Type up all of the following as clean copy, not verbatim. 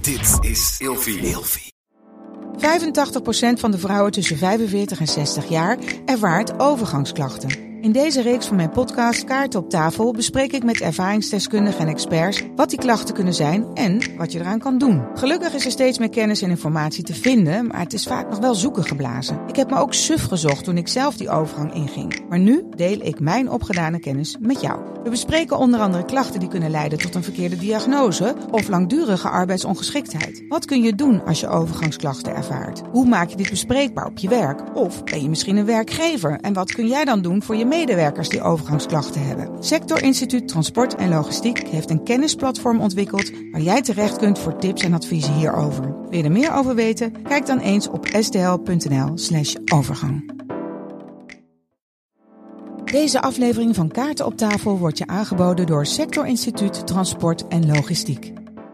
Dit is Ilfie. 85% van de vrouwen tussen 45 en 60 jaar ervaart overgangsklachten. In deze reeks van mijn podcast Kaarten op tafel bespreek ik met ervaringsdeskundigen en experts wat die klachten kunnen zijn en wat je eraan kan doen. Gelukkig is er steeds meer kennis en informatie te vinden, maar het is vaak nog wel zoeken geblazen. Ik heb me ook suf gezocht toen ik zelf die overgang inging. Maar nu deel ik mijn opgedane kennis met jou. We bespreken onder andere klachten die kunnen leiden tot een verkeerde diagnose of langdurige arbeidsongeschiktheid. Wat kun je doen als je overgangsklachten ervaart? Hoe maak je dit bespreekbaar op je werk? Of ben je misschien een werkgever? En wat kun jij dan doen voor je medewerkers die overgangsklachten hebben? Sector Instituut Transport en Logistiek heeft een kennisplatform ontwikkeld waar jij terecht kunt voor tips en adviezen hierover. Wil je er meer over weten? Kijk dan eens op sdl.nl/overgang. Deze aflevering van Kaarten op tafel wordt je aangeboden door Sector Instituut Transport en Logistiek.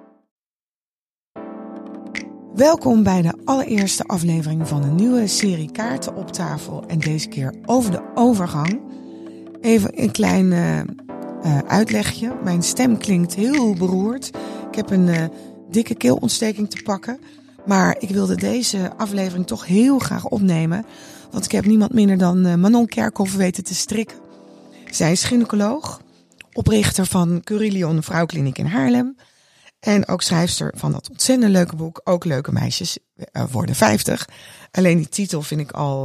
Welkom bij de allereerste aflevering van een nieuwe serie Kaarten op tafel en deze keer over de overgang. Even een klein uitlegje. Mijn stem klinkt heel beroerd. Ik heb een dikke keelontsteking te pakken. Maar ik wilde deze aflevering toch heel graag opnemen. Want ik heb niemand minder dan Manon Kerkhoff weten te strikken. Zij is gynaecoloog, oprichter van Curilion Vrouwkliniek in Haarlem. En ook schrijfster van dat ontzettend leuke boek, Ook leuke meisjes worden 50. Alleen die titel vind ik al,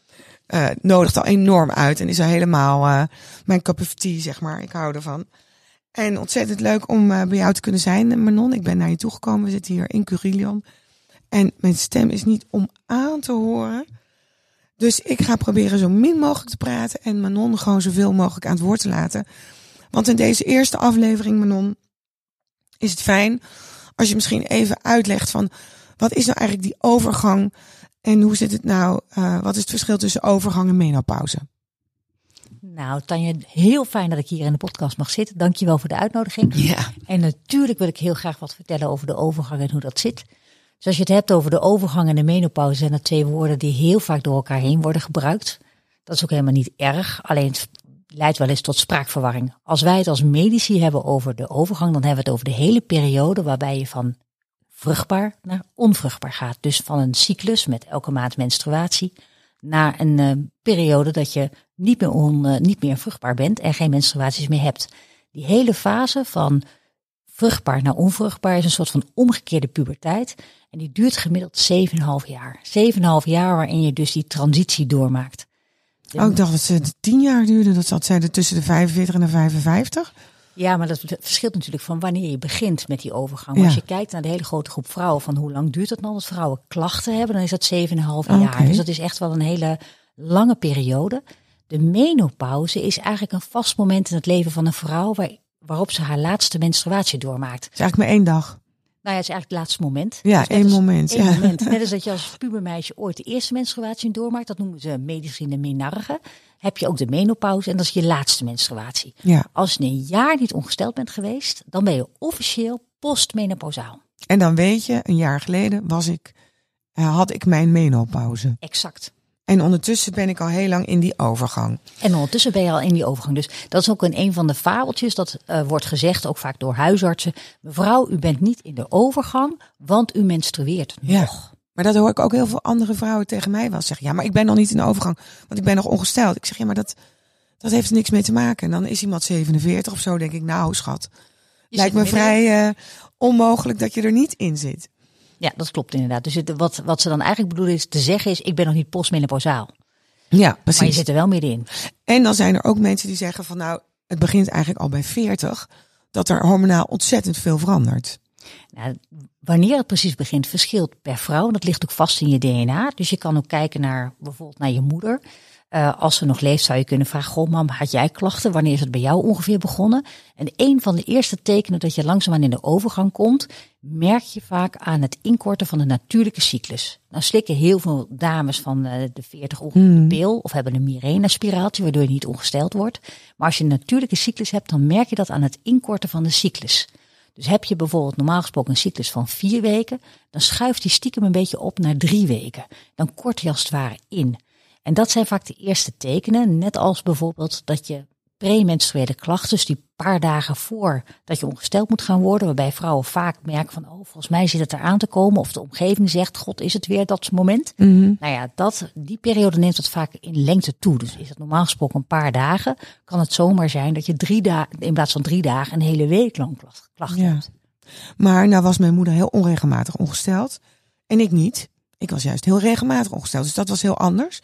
nodigt al enorm uit. En is al helemaal mijn cup of tea, zeg maar. Ik hou ervan. En ontzettend leuk om bij jou te kunnen zijn, Manon. Ik ben naar je toegekomen. We zitten hier in Curilion. En mijn stem is niet om aan te horen. Dus ik ga proberen zo min mogelijk te praten en Manon gewoon zoveel mogelijk aan het woord te laten. Want in deze eerste aflevering, Manon, is het fijn als je misschien even uitlegt van wat is nou eigenlijk die overgang en hoe zit het nou, wat is het verschil tussen overgang en menopauze? Nou, Tanja, heel fijn dat ik hier in de podcast mag zitten. Dankjewel voor de uitnodiging. Ja. En natuurlijk wil ik heel graag wat vertellen over de overgang en hoe dat zit. Dus als je het hebt over de overgang en de menopauze, zijn dat twee woorden die heel vaak door elkaar heen worden gebruikt. Dat is ook helemaal niet erg, alleen het leidt wel eens tot spraakverwarring. Als wij het als medici hebben over de overgang, dan hebben we het over de hele periode waarbij je van vruchtbaar naar onvruchtbaar gaat. Dus van een cyclus met elke maand menstruatie naar een periode dat je niet meer vruchtbaar bent en geen menstruaties meer hebt. Die hele fase van vruchtbaar naar onvruchtbaar is een soort van omgekeerde puberteit. En die duurt gemiddeld 7,5 jaar. 7,5 jaar waarin je dus die transitie doormaakt. Oh, ik dacht dat het 10 jaar duurde. Dat zat zeiden tussen de 45 en de 55. Ja, maar dat verschilt natuurlijk van wanneer je begint met die overgang. Ja. Als je kijkt naar de hele grote groep vrouwen van hoe lang duurt het nou dat vrouwen klachten hebben, dan is dat 7,5 jaar. Dus dat is echt wel een hele lange periode. De menopauze is eigenlijk een vast moment in het leven van een vrouw waarop ze haar laatste menstruatie doormaakt. Het is eigenlijk maar 1 dag. Nou ja, het is eigenlijk het laatste moment. Ja, dus één moment. Één Ja. moment. Net als dat je als pubermeisje ooit de eerste menstruatie doormaakt. Dat noemen ze medisch in de menarche. Heb je ook de menopauze en dat is je laatste menstruatie. Ja. Als je een jaar niet ongesteld bent geweest, dan ben je officieel postmenopausaal. En dan weet je, een jaar geleden had ik mijn menopauze. Exact. En ondertussen ben ik al heel lang in die overgang. En ondertussen ben je al in die overgang. Dus dat is ook een van de fabeltjes. Dat wordt gezegd, ook vaak door huisartsen. Mevrouw, u bent niet in de overgang, want u menstrueert nog. Ja. Maar dat hoor ik ook heel veel andere vrouwen tegen mij wel zeggen. Ja, maar ik ben nog niet in de overgang, want ik ben nog ongesteld. Ik zeg, ja, maar dat heeft er niks mee te maken. En dan is iemand 47 of zo, denk ik, nou schat. Lijkt me vrij onmogelijk dat je er niet in zit. Ja, dat klopt inderdaad. Dus wat ze dan eigenlijk bedoelen is te zeggen is, ik ben nog niet postmenopausaal. Ja, precies. Maar je zit er wel middenin. En dan zijn er ook mensen die zeggen van nou, het begint eigenlijk al bij 40, dat er hormonaal ontzettend veel verandert. Nou, wanneer het precies begint verschilt per vrouw. Dat ligt ook vast in je DNA. Dus je kan ook kijken naar bijvoorbeeld naar je moeder. Als ze nog leeft zou je kunnen vragen, goh mam, had jij klachten? Wanneer is het bij jou ongeveer begonnen? En een van de eerste tekenen dat je langzaamaan in de overgang komt, merk je vaak aan het inkorten van de natuurlijke cyclus. Nou slikken heel veel dames van de 40 ongeveer de pil of hebben een Mirena-spiraaltje, waardoor je niet ongesteld wordt. Maar als je een natuurlijke cyclus hebt, dan merk je dat aan het inkorten van de cyclus. Dus heb je bijvoorbeeld normaal gesproken een cyclus van 4 weken, dan schuift die stiekem een beetje op naar 3 weken. Dan kort je als het ware in. En dat zijn vaak de eerste tekenen, net als bijvoorbeeld dat je premenstruele klachten, dus die paar dagen voor dat je ongesteld moet gaan worden, waarbij vrouwen vaak merken van, volgens mij zit het eraan te komen, of de omgeving zegt, god, is het weer dat moment? Mm-hmm. Nou ja, die periode neemt dat vaak in lengte toe. Dus is het normaal gesproken een paar dagen, kan het zomaar zijn dat je 3 dagen, in plaats van 3 dagen, een hele week lang klachten hebt. Maar nou was mijn moeder heel onregelmatig ongesteld en ik niet. Ik was juist heel regelmatig ongesteld, dus dat was heel anders.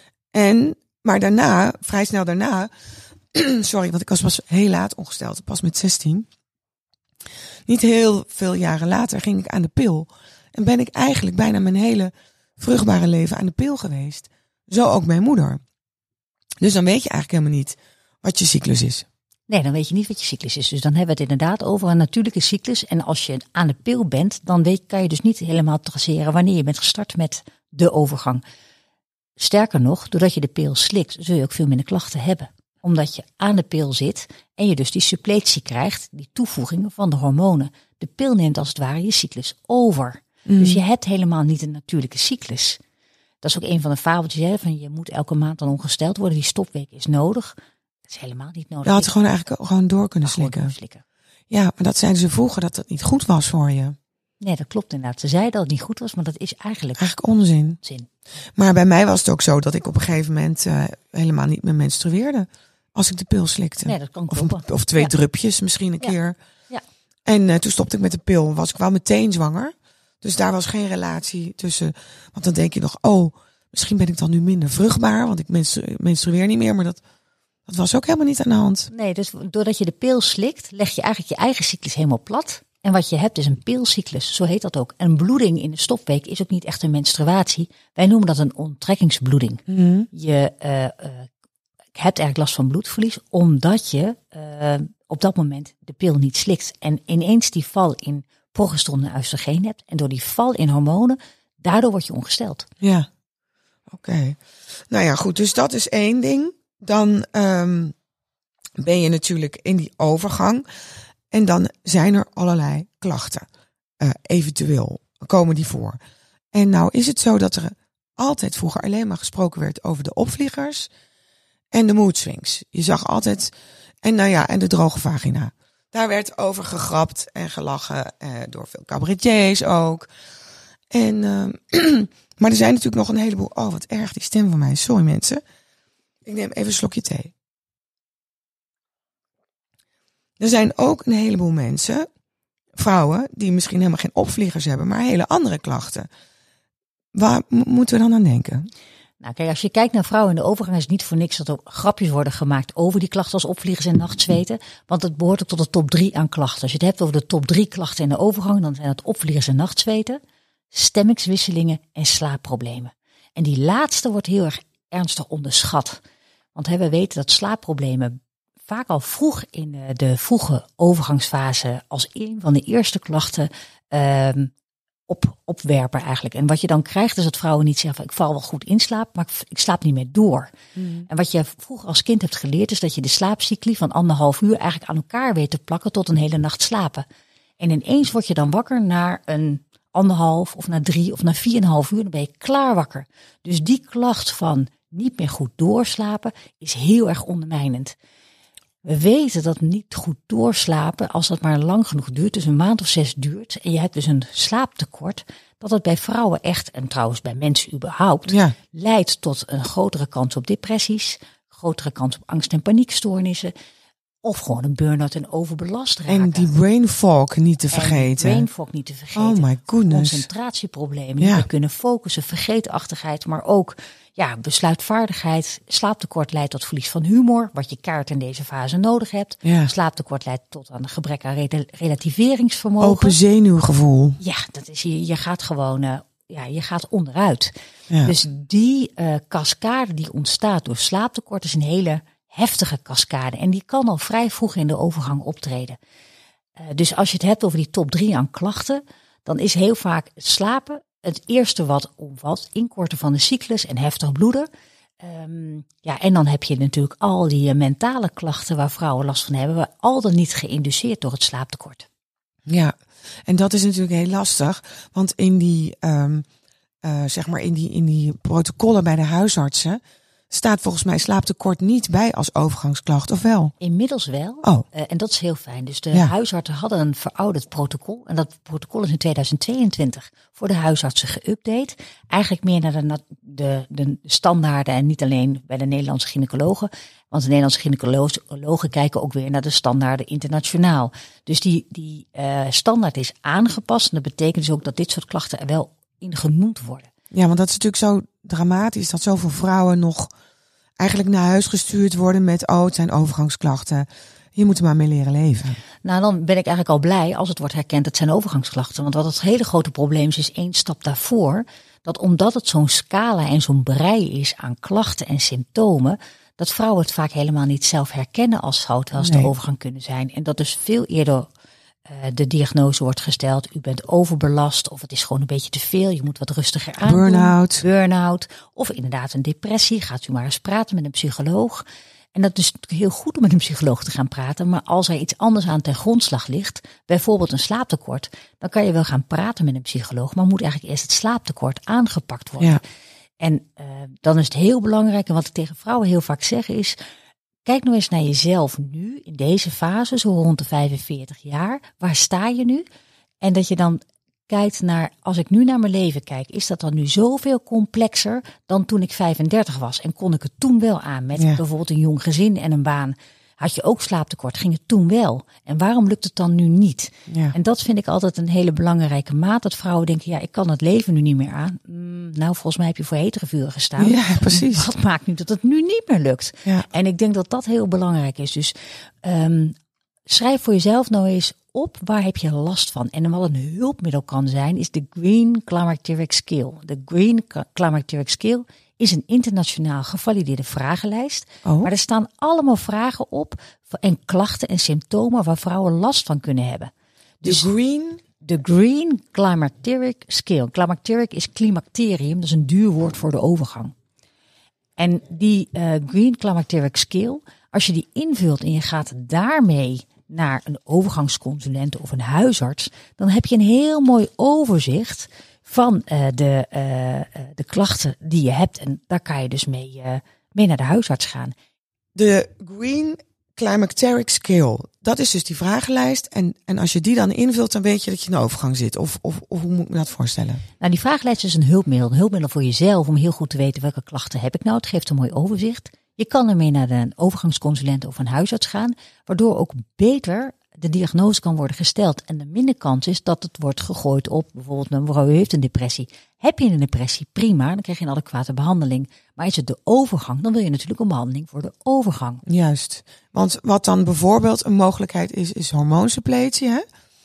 Maar daarna, vrij snel daarna, sorry, want ik was pas heel laat ongesteld, pas met 16. Niet heel veel jaren later ging ik aan de pil. En ben ik eigenlijk bijna mijn hele vruchtbare leven aan de pil geweest. Zo ook mijn moeder. Dus dan weet je eigenlijk helemaal niet wat je cyclus is. Nee, dan weet je niet wat je cyclus is. Dus dan hebben we het inderdaad over een natuurlijke cyclus. En als je aan de pil bent, dan kan je dus niet helemaal traceren wanneer je bent gestart met de overgang. Sterker nog, doordat je de pil slikt, zul je ook veel minder klachten hebben. Omdat je aan de pil zit en je dus die suppletie krijgt, die toevoegingen van de hormonen. De pil neemt als het ware je cyclus over. Dus je hebt helemaal niet een natuurlijke cyclus. Dat is ook een van de fabeltjes, van je moet elke maand dan ongesteld worden. Die stopweek is nodig. Dat is helemaal niet nodig. Je had gewoon eigenlijk gewoon door kunnen slikken. Ja, maar dat zeiden ze vroeger dat het niet goed was voor je. Nee, dat klopt inderdaad. Ze zeiden dat het niet goed was, maar dat is eigenlijk onzin. Maar bij mij was het ook zo dat ik op een gegeven moment helemaal niet meer menstrueerde. Als ik de pil slikte. Nee, dat kan kloppen. Of 2 drupjes misschien een keer. Ja. En toen stopte ik met de pil. Was ik wel meteen zwanger. Dus daar was geen relatie tussen. Want dan denk je nog, misschien ben ik dan nu minder vruchtbaar. Want ik menstrueer niet meer. Maar dat was ook helemaal niet aan de hand. Nee, dus doordat je de pil slikt, leg je eigenlijk je eigen cyclus helemaal plat. En wat je hebt is een pilcyclus, zo heet dat ook. En bloeding in de stopweek is ook niet echt een menstruatie. Wij noemen dat een onttrekkingsbloeding. Mm-hmm. Je hebt eigenlijk last van bloedverlies, omdat je op dat moment de pil niet slikt. En ineens die val in progesteron en oestrogeen hebt. En door die val in hormonen, daardoor word je ongesteld. Ja, oké. Nou ja, goed. Dus dat is 1 ding. Dan ben je natuurlijk in die overgang. En dan zijn er allerlei klachten. Eventueel komen die voor. En nou is het zo dat er altijd vroeger alleen maar gesproken werd over de opvliegers en de mood swings. Je zag altijd, en de droge vagina. Daar werd over gegrapt en gelachen door veel cabaretiers ook. En, maar er zijn natuurlijk nog een heleboel, wat erg die stem van mij. Sorry mensen. Ik neem even een slokje thee. Er zijn ook een heleboel mensen, vrouwen, die misschien helemaal geen opvliegers hebben, maar hele andere klachten. Waar moeten we dan aan denken? Nou kijk, als je kijkt naar vrouwen in de overgang, is het niet voor niks dat er grapjes worden gemaakt over die klachten als opvliegers en nachtzweten. Want het behoort ook tot de top 3 aan klachten. Als je het hebt over de top 3 klachten in de overgang, dan zijn het opvliegers en nachtzweten, stemmingswisselingen en slaapproblemen. En die laatste wordt heel erg ernstig onderschat. Want we weten dat slaapproblemen vaak al vroeg in de vroege overgangsfase als een van de eerste klachten opwerpen eigenlijk. En wat je dan krijgt is dat vrouwen niet zeggen van ik val wel goed in slaap, maar ik slaap niet meer door. Mm. En wat je vroeger als kind hebt geleerd is dat je de slaapcycli van 1,5 uur eigenlijk aan elkaar weet te plakken tot een hele nacht slapen. En ineens word je dan wakker na een 1,5 of na 3 of na 4,5 uur, dan ben je klaar wakker. Dus die klacht van niet meer goed doorslapen is heel erg ondermijnend. We weten dat niet goed doorslapen, als dat maar lang genoeg duurt, dus een maand of 6 duurt, en je hebt dus een slaaptekort, dat het bij vrouwen echt, en trouwens bij mensen überhaupt, leidt tot een grotere kans op depressies, grotere kans op angst- en paniekstoornissen, of gewoon een burn-out en overbelast raken. En die brain fog niet te vergeten. Oh my goodness. Concentratieproblemen, niet meer kunnen focussen, vergeetachtigheid, maar ook besluitvaardigheid. Slaaptekort leidt tot verlies van humor, wat je kaart in deze fase nodig hebt. Ja. Slaaptekort leidt tot een gebrek aan relativeringsvermogen. Open zenuwgevoel. Ja, dat is je gaat gewoon, je gaat onderuit. Ja. Dus die cascade die ontstaat door slaaptekort is een hele heftige cascade. En die kan al vrij vroeg in de overgang optreden. Dus als je het hebt over die top 3 aan klachten, dan is heel vaak het slapen het eerste wat omvat, inkorten van de cyclus en heftig bloeden. En dan heb je natuurlijk al die mentale klachten waar vrouwen last van hebben, al dan niet geïnduceerd door het slaaptekort. Ja, en dat is natuurlijk heel lastig, want in die, in die protocollen bij de huisartsen staat volgens mij slaaptekort niet bij als overgangsklacht, of wel? Inmiddels wel. Oh. En dat is heel fijn. Dus de huisartsen hadden een verouderd protocol. En dat protocol is in 2022 voor de huisartsen geüpdate. Eigenlijk meer naar de standaarden en niet alleen bij de Nederlandse gynaecologen. Want de Nederlandse gynaecologen kijken ook weer naar de standaarden internationaal. Dus die standaard is aangepast. En dat betekent dus ook dat dit soort klachten er wel in genoemd worden. Ja, want dat is natuurlijk zo dramatisch dat zoveel vrouwen nog eigenlijk naar huis gestuurd worden met het zijn overgangsklachten. Je moet er maar mee leren leven. Nou, dan ben ik eigenlijk al blij als het wordt herkend, het zijn overgangsklachten. Want wat het hele grote probleem is één stap daarvoor. Dat omdat het zo'n scala en zo'n brei is aan klachten en symptomen, dat vrouwen het vaak helemaal niet zelf herkennen als zou het wel eens de overgang kunnen zijn. En dat dus veel eerder de diagnose wordt gesteld, u bent overbelast of het is gewoon een beetje te veel, je moet wat rustiger aan doen. Burn-out. Of inderdaad een depressie, gaat u maar eens praten met een psycholoog. En dat is natuurlijk heel goed om met een psycholoog te gaan praten, maar als er iets anders aan ten grondslag ligt, bijvoorbeeld een slaaptekort, dan kan je wel gaan praten met een psycholoog, maar moet eigenlijk eerst het slaaptekort aangepakt worden. Ja. En dan is het heel belangrijk, en wat ik tegen vrouwen heel vaak zeg is, kijk nou eens naar jezelf nu, in deze fase, zo rond de 45 jaar. Waar sta je nu? En dat je dan kijkt naar, als ik nu naar mijn leven kijk, is dat dan nu zoveel complexer dan toen ik 35 was? En kon ik het toen wel aan met bijvoorbeeld een jong gezin en een baan? Had je ook slaaptekort? Ging het toen wel? En waarom lukt het dan nu niet? Ja. En dat vind ik altijd een hele belangrijke maat. Dat vrouwen denken, ja, ik kan het leven nu niet meer aan. Nou, volgens mij heb je voor hetere vuren gestaan. Ja, precies. Wat maakt nu dat het nu niet meer lukt? Ja. En ik denk dat dat heel belangrijk is. Dus schrijf voor jezelf nou eens op, waar heb je last van? En wat een hulpmiddel kan zijn, is de Green Climacteric Scale. De Green Climacteric Scale is een internationaal gevalideerde vragenlijst. Oh. Maar er staan allemaal vragen op en klachten en symptomen waar vrouwen last van kunnen hebben. Dus de Green Climacteric Scale. Climacteric is climacterium, dat is een duur woord voor de overgang. En die Green Climacteric Scale, als je die invult en je gaat daarmee naar een overgangsconsulent of een huisarts, dan heb je een heel mooi overzicht van de klachten die je hebt. En daar kan je dus mee naar de huisarts gaan. De Green Climacteric Scale, dat is dus die vragenlijst. En als je die dan invult, dan weet je dat je in de overgang zit. Of hoe moet ik me dat voorstellen? Nou, die vragenlijst is een hulpmiddel voor jezelf om heel goed te weten welke klachten heb ik nou. Het geeft een mooi overzicht. Je kan ermee naar een overgangsconsulent of een huisarts gaan, waardoor ook beter de diagnose kan worden gesteld. En de minder kans is dat het wordt gegooid op bijvoorbeeld mevrouw, u heeft een depressie. Heb je een depressie? Prima, dan krijg je een adequate behandeling. Maar is het de overgang, dan wil je natuurlijk een behandeling voor de overgang. Juist, want wat dan bijvoorbeeld een mogelijkheid is hormoonsuppletie. Hè?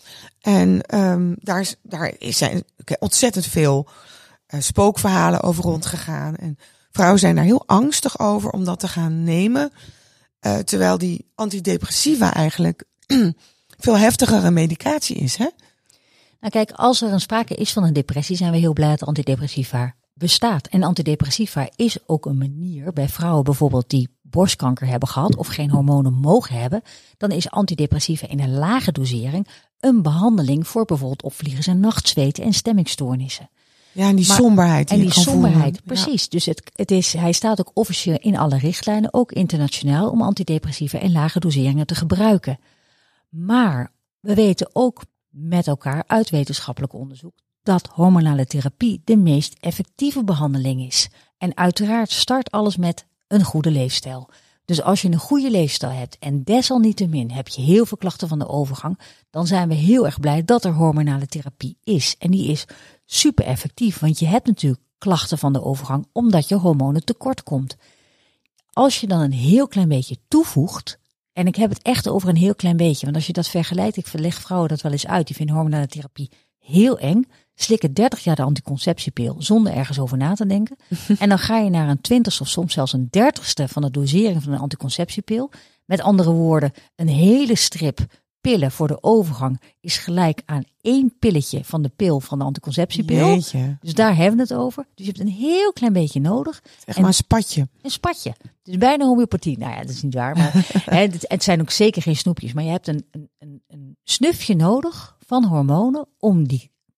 En daar zijn ontzettend veel spookverhalen over rondgegaan. En vrouwen zijn daar heel angstig over om dat te gaan nemen. Terwijl die antidepressiva eigenlijk veel heftigere medicatie is, hè? Nou kijk, als er een sprake is van een depressie, zijn we heel blij dat antidepressiva bestaat. En antidepressiva is ook een manier bij vrouwen bijvoorbeeld die borstkanker hebben gehad of geen hormonen mogen hebben. Dan is antidepressiva in een lage dosering een behandeling voor bijvoorbeeld opvliegers en nachtzweten en stemmingstoornissen. Ja, en die somberheid. En die somberheid, precies. Ja. Dus hij staat ook officieel in alle richtlijnen, ook internationaal, om antidepressiva in lage doseringen te gebruiken. Maar we weten ook met elkaar uit wetenschappelijk onderzoek dat hormonale therapie de meest effectieve behandeling is. En uiteraard start alles met een goede leefstijl. Dus als je een goede leefstijl hebt en desalniettemin heb je heel veel klachten van de overgang, dan zijn we heel erg blij dat er hormonale therapie is. En die is super effectief, want je hebt natuurlijk klachten van de overgang omdat je hormonen tekort komt. Als je dan een heel klein beetje toevoegt, en ik heb het echt over een heel klein beetje, want als je dat vergelijkt, ik leg vrouwen dat wel eens uit, die vinden hormonale therapie heel eng, slikken 30 jaar de anticonceptiepil zonder ergens over na te denken. En dan ga je naar een 20ste of soms zelfs een 30ste van de dosering van een anticonceptiepil. Met andere woorden, een hele strip pillen voor de overgang is gelijk aan 1 pilletje van de pil van de anticonceptiepil. Jeetje. Dus daar hebben we het over. Dus je hebt een heel klein beetje nodig. Echt maar een spatje. Een spatje. Dus bijna homeopathie. Nou ja, dat is niet waar. Maar het zijn ook zeker geen snoepjes. Maar je hebt een snufje nodig van hormonen om die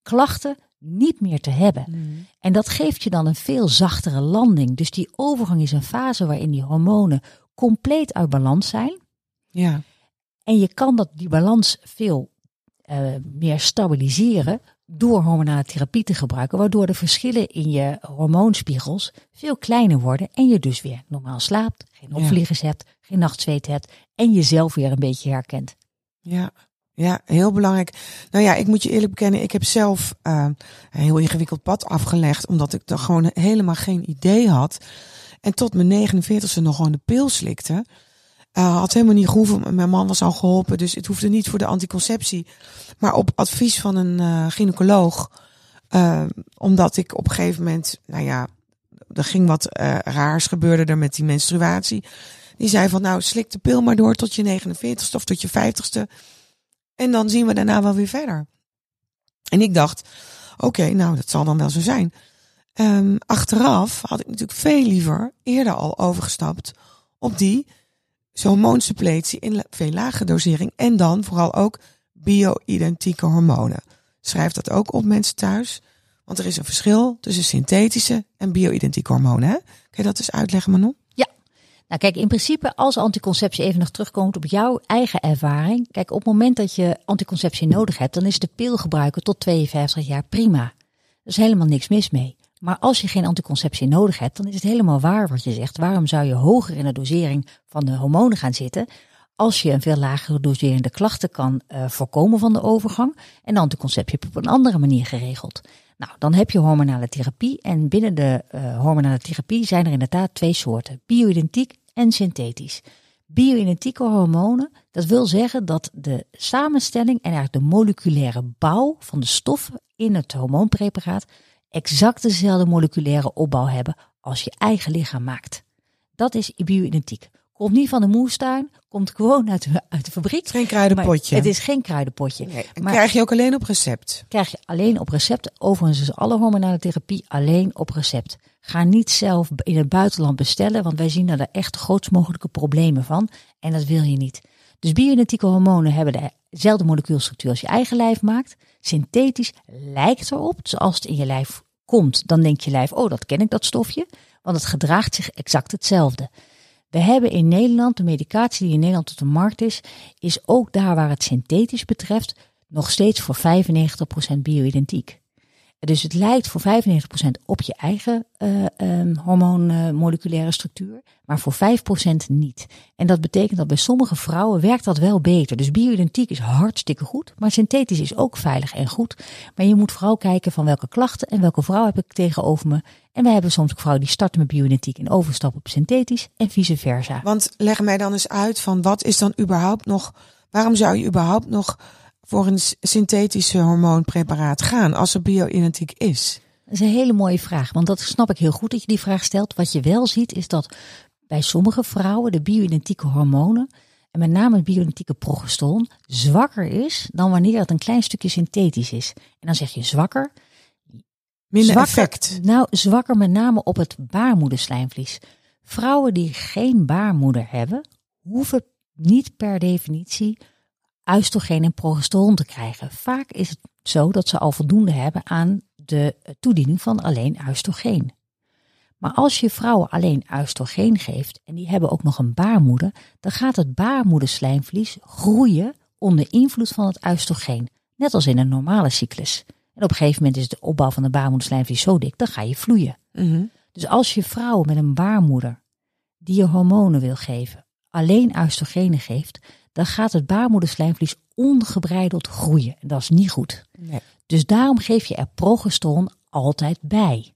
klachten niet meer te hebben. En dat geeft je dan een veel zachtere landing. Dus die overgang is een fase waarin die hormonen compleet uit balans zijn. Ja. En je kan die balans veel meer stabiliseren door hormonale therapie te gebruiken, waardoor de verschillen in je hormoonspiegels veel kleiner worden en je dus weer normaal slaapt, geen opvliegers hebt, geen nachtzweet hebt en jezelf weer een beetje herkent. Ja, heel belangrijk. Nou ja, ik moet je eerlijk bekennen, ik heb zelf een heel ingewikkeld pad afgelegd, omdat ik er gewoon helemaal geen idee had. En tot mijn 49e nog gewoon de pil slikte. Had helemaal niet gehoeven. Mijn man was al geholpen, dus het hoefde niet voor de anticonceptie. Maar op advies van een gynaecoloog. Omdat ik op een gegeven moment, er ging wat raars gebeurde er met die menstruatie. Die zei van, slik de pil maar door tot je 49ste of tot je 50ste. En dan zien we daarna wel weer verder. En ik dacht, oké, dat zal dan wel zo zijn. Achteraf had ik natuurlijk veel liever eerder al overgestapt op die hormoonsuppletie in veel lage dosering. En dan vooral ook bio-identieke hormonen. Schrijf dat ook op mensen thuis. Want er is een verschil tussen synthetische en bio-identieke hormonen. Hè? Kun je dat eens uitleggen, Manon? Ja. Nou kijk, in principe als anticonceptie even nog terugkomt op jouw eigen ervaring. Kijk, op het moment dat je anticonceptie nodig hebt, dan is de pil gebruiken tot 52 jaar prima. Er is helemaal niks mis mee. Maar als je geen anticonceptie nodig hebt, dan is het helemaal waar wat je zegt. Waarom zou je hoger in de dosering van de hormonen gaan zitten, als je een veel lagere doserende klachten kan voorkomen van de overgang en de anticonceptie heb je op een andere manier geregeld. Nou, dan heb je hormonale therapie en binnen de hormonale therapie zijn er inderdaad 2 soorten. Bio-identiek en synthetisch. Bio-identieke hormonen, dat wil zeggen dat de samenstelling en eigenlijk de moleculaire bouw van de stoffen in het hormoonpreparaat exact dezelfde moleculaire opbouw hebben als je eigen lichaam maakt. Dat is bio-identiek. Komt niet van de moestuin, komt gewoon uit de fabriek. Het is geen kruidenpotje. Het is geen kruidenpotje. Nee, en krijg je ook alleen op recept? Krijg je alleen op recept. Overigens is alle hormonale therapie alleen op recept. Ga niet zelf in het buitenland bestellen, want wij zien er echt de grootst mogelijke problemen van. En dat wil je niet. Dus bio-identieke hormonen hebben dezelfde molecuulstructuur als je eigen lijf maakt. Synthetisch lijkt erop, dus als het in je lijf komt, dan denkt je lijf, oh, dat ken ik, dat stofje. Want het gedraagt zich exact hetzelfde. We hebben in Nederland, de medicatie die in Nederland op de markt is ook daar waar het synthetisch betreft nog steeds voor 95% bio-identiek. Dus het lijkt voor 95% op je eigen hormoonmoleculaire structuur, maar voor 5% niet. En dat betekent dat bij sommige vrouwen werkt dat wel beter. Dus bio-identiek is hartstikke goed, maar synthetisch is ook veilig en goed. Maar je moet vooral kijken van welke klachten en welke vrouw heb ik tegenover me. En we hebben soms ook vrouwen die starten met bio-identiek en overstappen op synthetisch en vice versa. Want leg mij dan eens uit van wat is dan überhaupt nog, waarom zou je überhaupt nog voor een synthetische hormoonpreparaat gaan als er bio-identiek is? Dat is een hele mooie vraag, want dat snap ik heel goed dat je die vraag stelt. Wat je wel ziet is dat bij sommige vrouwen de bio-identieke hormonen, en met name het bio-identieke progesteron, zwakker is dan wanneer het een klein stukje synthetisch is. En dan zeg je zwakker. Minder effect. Nou, zwakker met name op het baarmoederslijmvlies. Vrouwen die geen baarmoeder hebben, hoeven niet per definitie oestrogeen en progesteron te krijgen. Vaak is het zo dat ze al voldoende hebben aan de toediening van alleen oestrogeen. Maar als je vrouwen alleen oestrogeen geeft en die hebben ook nog een baarmoeder, dan gaat het baarmoederslijmvlies groeien onder invloed van het oestrogeen. Net als in een normale cyclus. En op een gegeven moment is de opbouw van de baarmoederslijmvlies zo dik, dan ga je vloeien. Mm-hmm. Dus als je vrouwen met een baarmoeder die je hormonen wil geven, alleen oestrogenen geeft, dan gaat het baarmoederslijmvlies ongebreideld groeien. En dat is niet goed. Nee. Dus daarom geef je er progesteron altijd bij.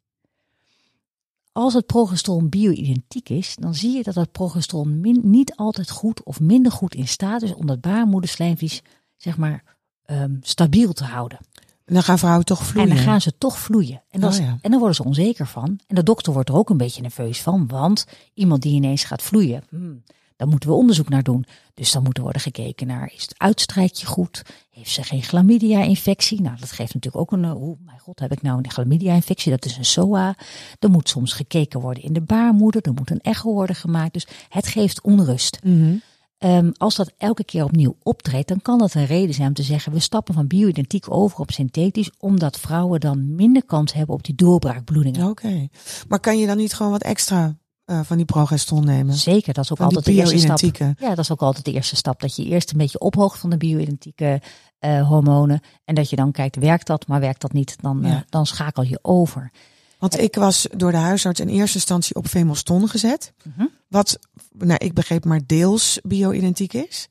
Als het progesteron bio-identiek is, dan zie je dat het progesteron niet altijd goed of minder goed in staat is om dat baarmoederslijmvlies, zeg maar, stabiel te houden. En dan gaan vrouwen toch vloeien. En dan gaan ze toch vloeien. En, en dan worden ze onzeker van. En de dokter wordt er ook een beetje nerveus van. Want iemand die ineens gaat vloeien, daar moeten we onderzoek naar doen. Dus dan moet er worden gekeken naar, is het uitstrijkje goed? Heeft ze geen chlamydia-infectie? Nou, dat geeft natuurlijk ook een, mijn god, heb ik nou een chlamydia-infectie? Dat is een SOA. Er moet soms gekeken worden in de baarmoeder. Er moet een echo worden gemaakt. Dus het geeft onrust. Mm-hmm. Als dat elke keer opnieuw optreedt, dan kan dat een reden zijn om te zeggen, we stappen van bio-identiek over op synthetisch, omdat vrouwen dan minder kans hebben op die doorbraakbloedingen. Oké. Maar kan je dan niet gewoon wat extra van die progesteron nemen? Zeker, dat is ook van altijd de eerste stap. bio-identieke. Ja, dat is ook altijd de eerste stap. Dat je eerst een beetje ophoogt van de bio-identieke hormonen. En dat je dan kijkt, werkt dat? Maar werkt dat niet, dan schakel je over. Want ik was door de huisarts in eerste instantie op Femoston gezet. Mm-hmm. Wat, ik begreep, maar deels bio-identiek is.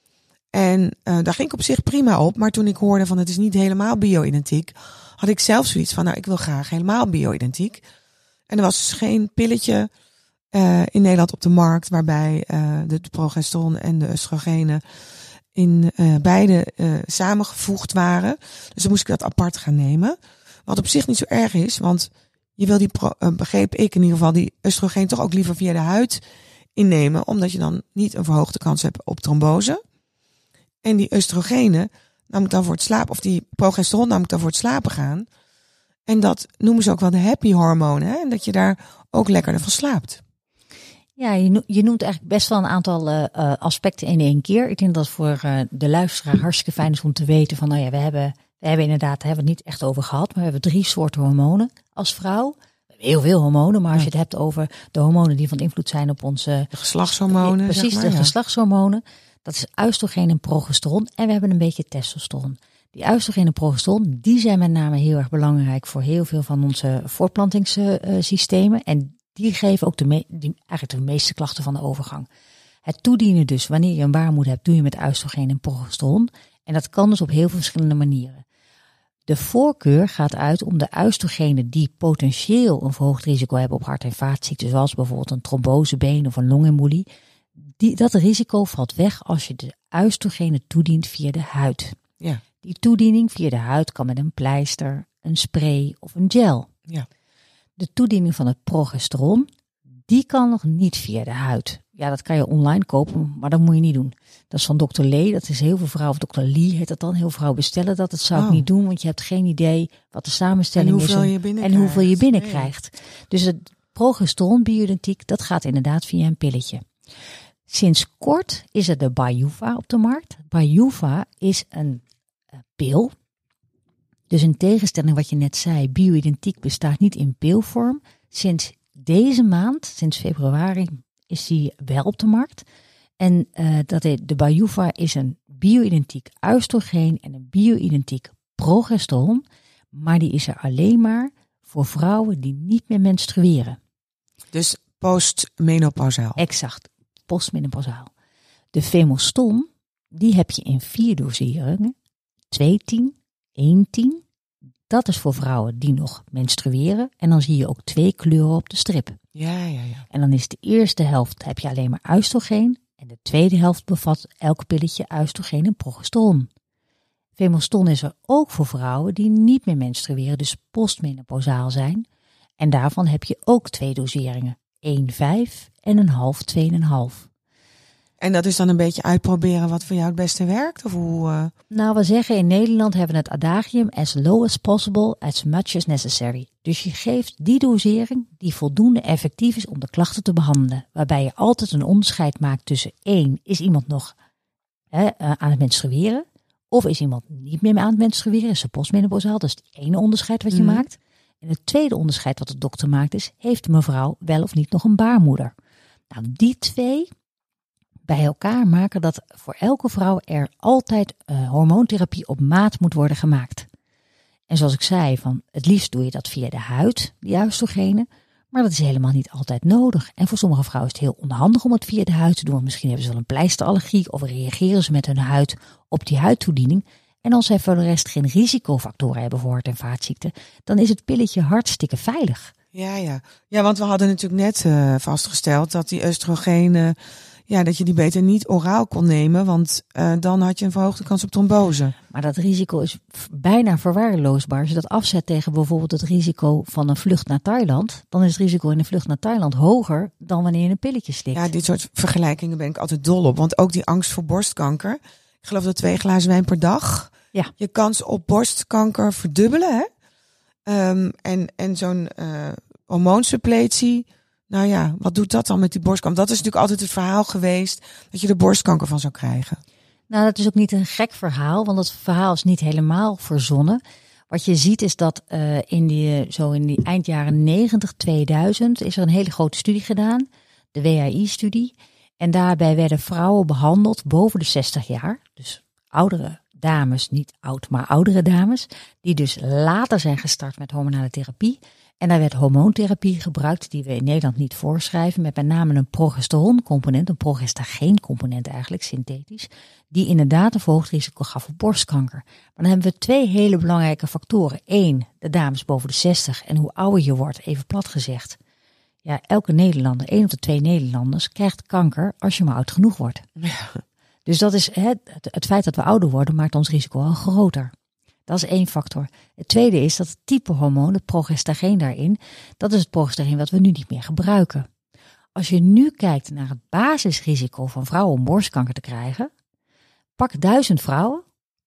En daar ging ik op zich prima op. Maar toen ik hoorde van het is niet helemaal bio-identiek, had ik zelf zoiets van, ik wil graag helemaal bio-identiek. En er was dus geen pilletje in Nederland op de markt waarbij de progesteron en de oestrogenen in beide samengevoegd waren. Dus dan moest ik dat apart gaan nemen. Wat op zich niet zo erg is, want je wil begreep ik in ieder geval, die oestrogeen toch ook liever via de huid innemen, omdat je dan niet een verhoogde kans hebt op trombose. En die oestrogenen nam ik dan voor het slapen, of die progesteron nam ik dan voor het slapen gaan. En dat noemen ze ook wel de happy hormonen, hè? En dat je daar ook lekkerder van slaapt. Ja, je noemt eigenlijk best wel een aantal aspecten in één keer. Ik denk dat voor de luisteraar hartstikke fijn is om te weten van, we hebben inderdaad, daar hebben we het niet echt over gehad, maar we hebben 3 soorten hormonen als vrouw. We hebben heel veel hormonen, maar als je het hebt over de hormonen die van invloed zijn op onze... De geslachtshormonen, precies, zeg maar, de geslachtshormonen. Dat is oestrogeen en progesteron. En we hebben een beetje testosteron. Die oestrogeen en progesteron, die zijn met name heel erg belangrijk voor heel veel van onze voortplantingssystemen. En die geven ook eigenlijk de meeste klachten van de overgang. Het toedienen dus, wanneer je een baarmoeder hebt, doe je met oestrogeen en progesteron. En dat kan dus op heel veel verschillende manieren. De voorkeur gaat uit om de oestrogenen die potentieel een verhoogd risico hebben op hart- en vaatziekten, zoals bijvoorbeeld een trombosebeen of een longembolie. Dat risico valt weg als je de oestrogenen toedient via de huid. Ja. Die toediening via de huid kan met een pleister, een spray of een gel. Ja. De toediening van het progesteron, die kan nog niet via de huid. Ja, dat kan je online kopen, maar dat moet je niet doen. Dat is van Dr. Lee, dat is heel veel vrouwen, of Dr. Lee heet dat dan, heel veel vrouwen bestellen dat. Dat zou ik niet doen, want je hebt geen idee wat de samenstelling is en hoeveel je binnenkrijgt. Nee. Dus het progesteron bio-identiek, dat gaat inderdaad via een pilletje. Sinds kort is er de Bijuva op de markt. Bijuva is een pil. Dus in tegenstelling wat je net zei, bio-identiek bestaat niet in pilvorm. Sinds deze maand, sinds februari, is die wel op de markt. En de Bijuva is een bio-identiek oestrogeen en een bio-identiek progesteron. Maar die is er alleen maar voor vrouwen die niet meer menstrueren. Dus postmenopausaal. Exact, postmenopausaal. De Femoston, die heb je in 4 doseringen. 210, 110. Dat is voor vrouwen die nog menstrueren. En dan zie je ook 2 kleuren op de strip. Ja. En dan is de eerste helft heb je alleen maar oestrogeen. En de tweede helft bevat elk pilletje oestrogeen en progesteron. Femoston is er ook voor vrouwen die niet meer menstrueren, dus postmenopausaal zijn. En daarvan heb je ook 2 doseringen. 1,5 en een half, 2,5. En dat is dan een beetje uitproberen wat voor jou het beste werkt? Of hoe? Nou, we zeggen in Nederland hebben we het adagium as low as possible, as much as necessary. Dus je geeft die dosering die voldoende effectief is om de klachten te behandelen. Waarbij je altijd een onderscheid maakt tussen 1, is iemand nog aan het menstrueren? Of is iemand niet meer aan het menstrueren? Is ze postmenopausaal? Dat is het ene onderscheid wat je maakt. En het tweede onderscheid wat de dokter maakt is, heeft de mevrouw wel of niet nog een baarmoeder? Nou, die 2 bij elkaar maken dat voor elke vrouw er altijd hormoontherapie op maat moet worden gemaakt. En zoals ik zei, het liefst doe je dat via de huid, die oestrogenen, maar dat is helemaal niet altijd nodig. En voor sommige vrouwen is het heel onhandig om het via de huid te doen. Misschien hebben ze wel een pleisterallergie of reageren ze met hun huid op die huidtoediening. En als zij voor de rest geen risicofactoren hebben voor hart- en vaatziekten, dan is het pilletje hartstikke veilig. Ja, want we hadden natuurlijk net vastgesteld dat die oestrogenen, dat je die beter niet oraal kon nemen, want dan had je een verhoogde kans op trombose. Maar dat risico is bijna verwaarloosbaar. Als je dat afzet tegen bijvoorbeeld het risico van een vlucht naar Thailand, dan is het risico in een vlucht naar Thailand hoger dan wanneer je een pilletje slikt. Ja, dit soort vergelijkingen ben ik altijd dol op, want ook die angst voor borstkanker. Ik geloof dat 2 glazen wijn per dag je kans op borstkanker verdubbelen. Hè? En zo'n hormoonsuppletie Nou ja, wat doet dat dan met die borstkanker? Dat is natuurlijk altijd het verhaal geweest dat je er borstkanker van zou krijgen. Nou, dat is ook niet een gek verhaal, want het verhaal is niet helemaal verzonnen. Wat je ziet is dat in die eind jaren 90, 2000 is er een hele grote studie gedaan. De WAI-studie. En daarbij werden vrouwen behandeld boven de 60 jaar. Dus oudere dames, niet oud, maar oudere dames. Die dus later zijn gestart met hormonale therapie. En daar werd hormoontherapie gebruikt die we in Nederland niet voorschrijven. Met name een progesteroncomponent, een progestageencomponent eigenlijk, synthetisch. Die inderdaad een verhoogd risico gaf op borstkanker. Maar dan hebben we 2 hele belangrijke factoren. 1, de dames boven de 60 en hoe ouder je wordt, even plat gezegd. Ja, elke Nederlander, 1 op de 2 Nederlanders, krijgt kanker als je maar oud genoeg wordt. Ja. Dus dat is het feit dat we ouder worden, maakt ons risico al groter. Dat is 1 factor. Het tweede is dat het type hormoon, het progestageen daarin, dat is het progestageen wat we nu niet meer gebruiken. Als je nu kijkt naar het basisrisico van vrouwen om borstkanker te krijgen, pak 1000 vrouwen,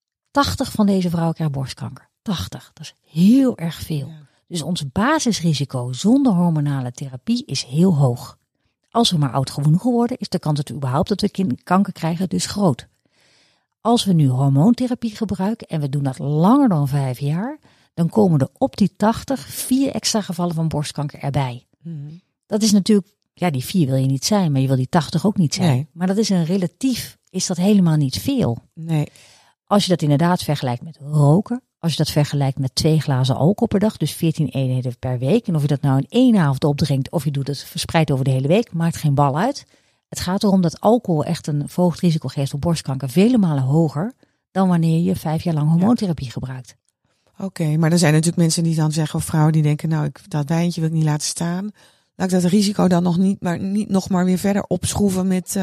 80 van deze vrouwen krijgen borstkanker. 80, dat is heel erg veel. Ja. Dus ons basisrisico zonder hormonale therapie is heel hoog. Als we maar oud genoeg worden, is de kans dat we überhaupt dat we kanker krijgen dus groot. Als we nu hormoontherapie gebruiken en we doen dat langer dan 5 jaar, dan komen er op die 80 4 extra gevallen van borstkanker erbij. Mm-hmm. Dat is natuurlijk, ja, die 4 wil je niet zijn, maar je wil die 80 ook niet zijn. Nee. Maar dat is is dat helemaal niet veel. Nee. Als je dat inderdaad vergelijkt met roken, als je dat vergelijkt met 2 glazen alcohol per dag, dus 14 eenheden per week. En of je dat nou in 1 avond opdrinkt of je doet het verspreid over de hele week, maakt geen bal uit. Het gaat erom dat alcohol echt een verhoogd risico geeft op borstkanker, vele malen hoger dan wanneer je 5 jaar lang hormoontherapie gebruikt. Oké, maar er zijn natuurlijk mensen die dan zeggen, of vrouwen die denken, nou, dat wijntje wil ik niet laten staan. Laat ik dat risico dan nog maar weer verder opschroeven met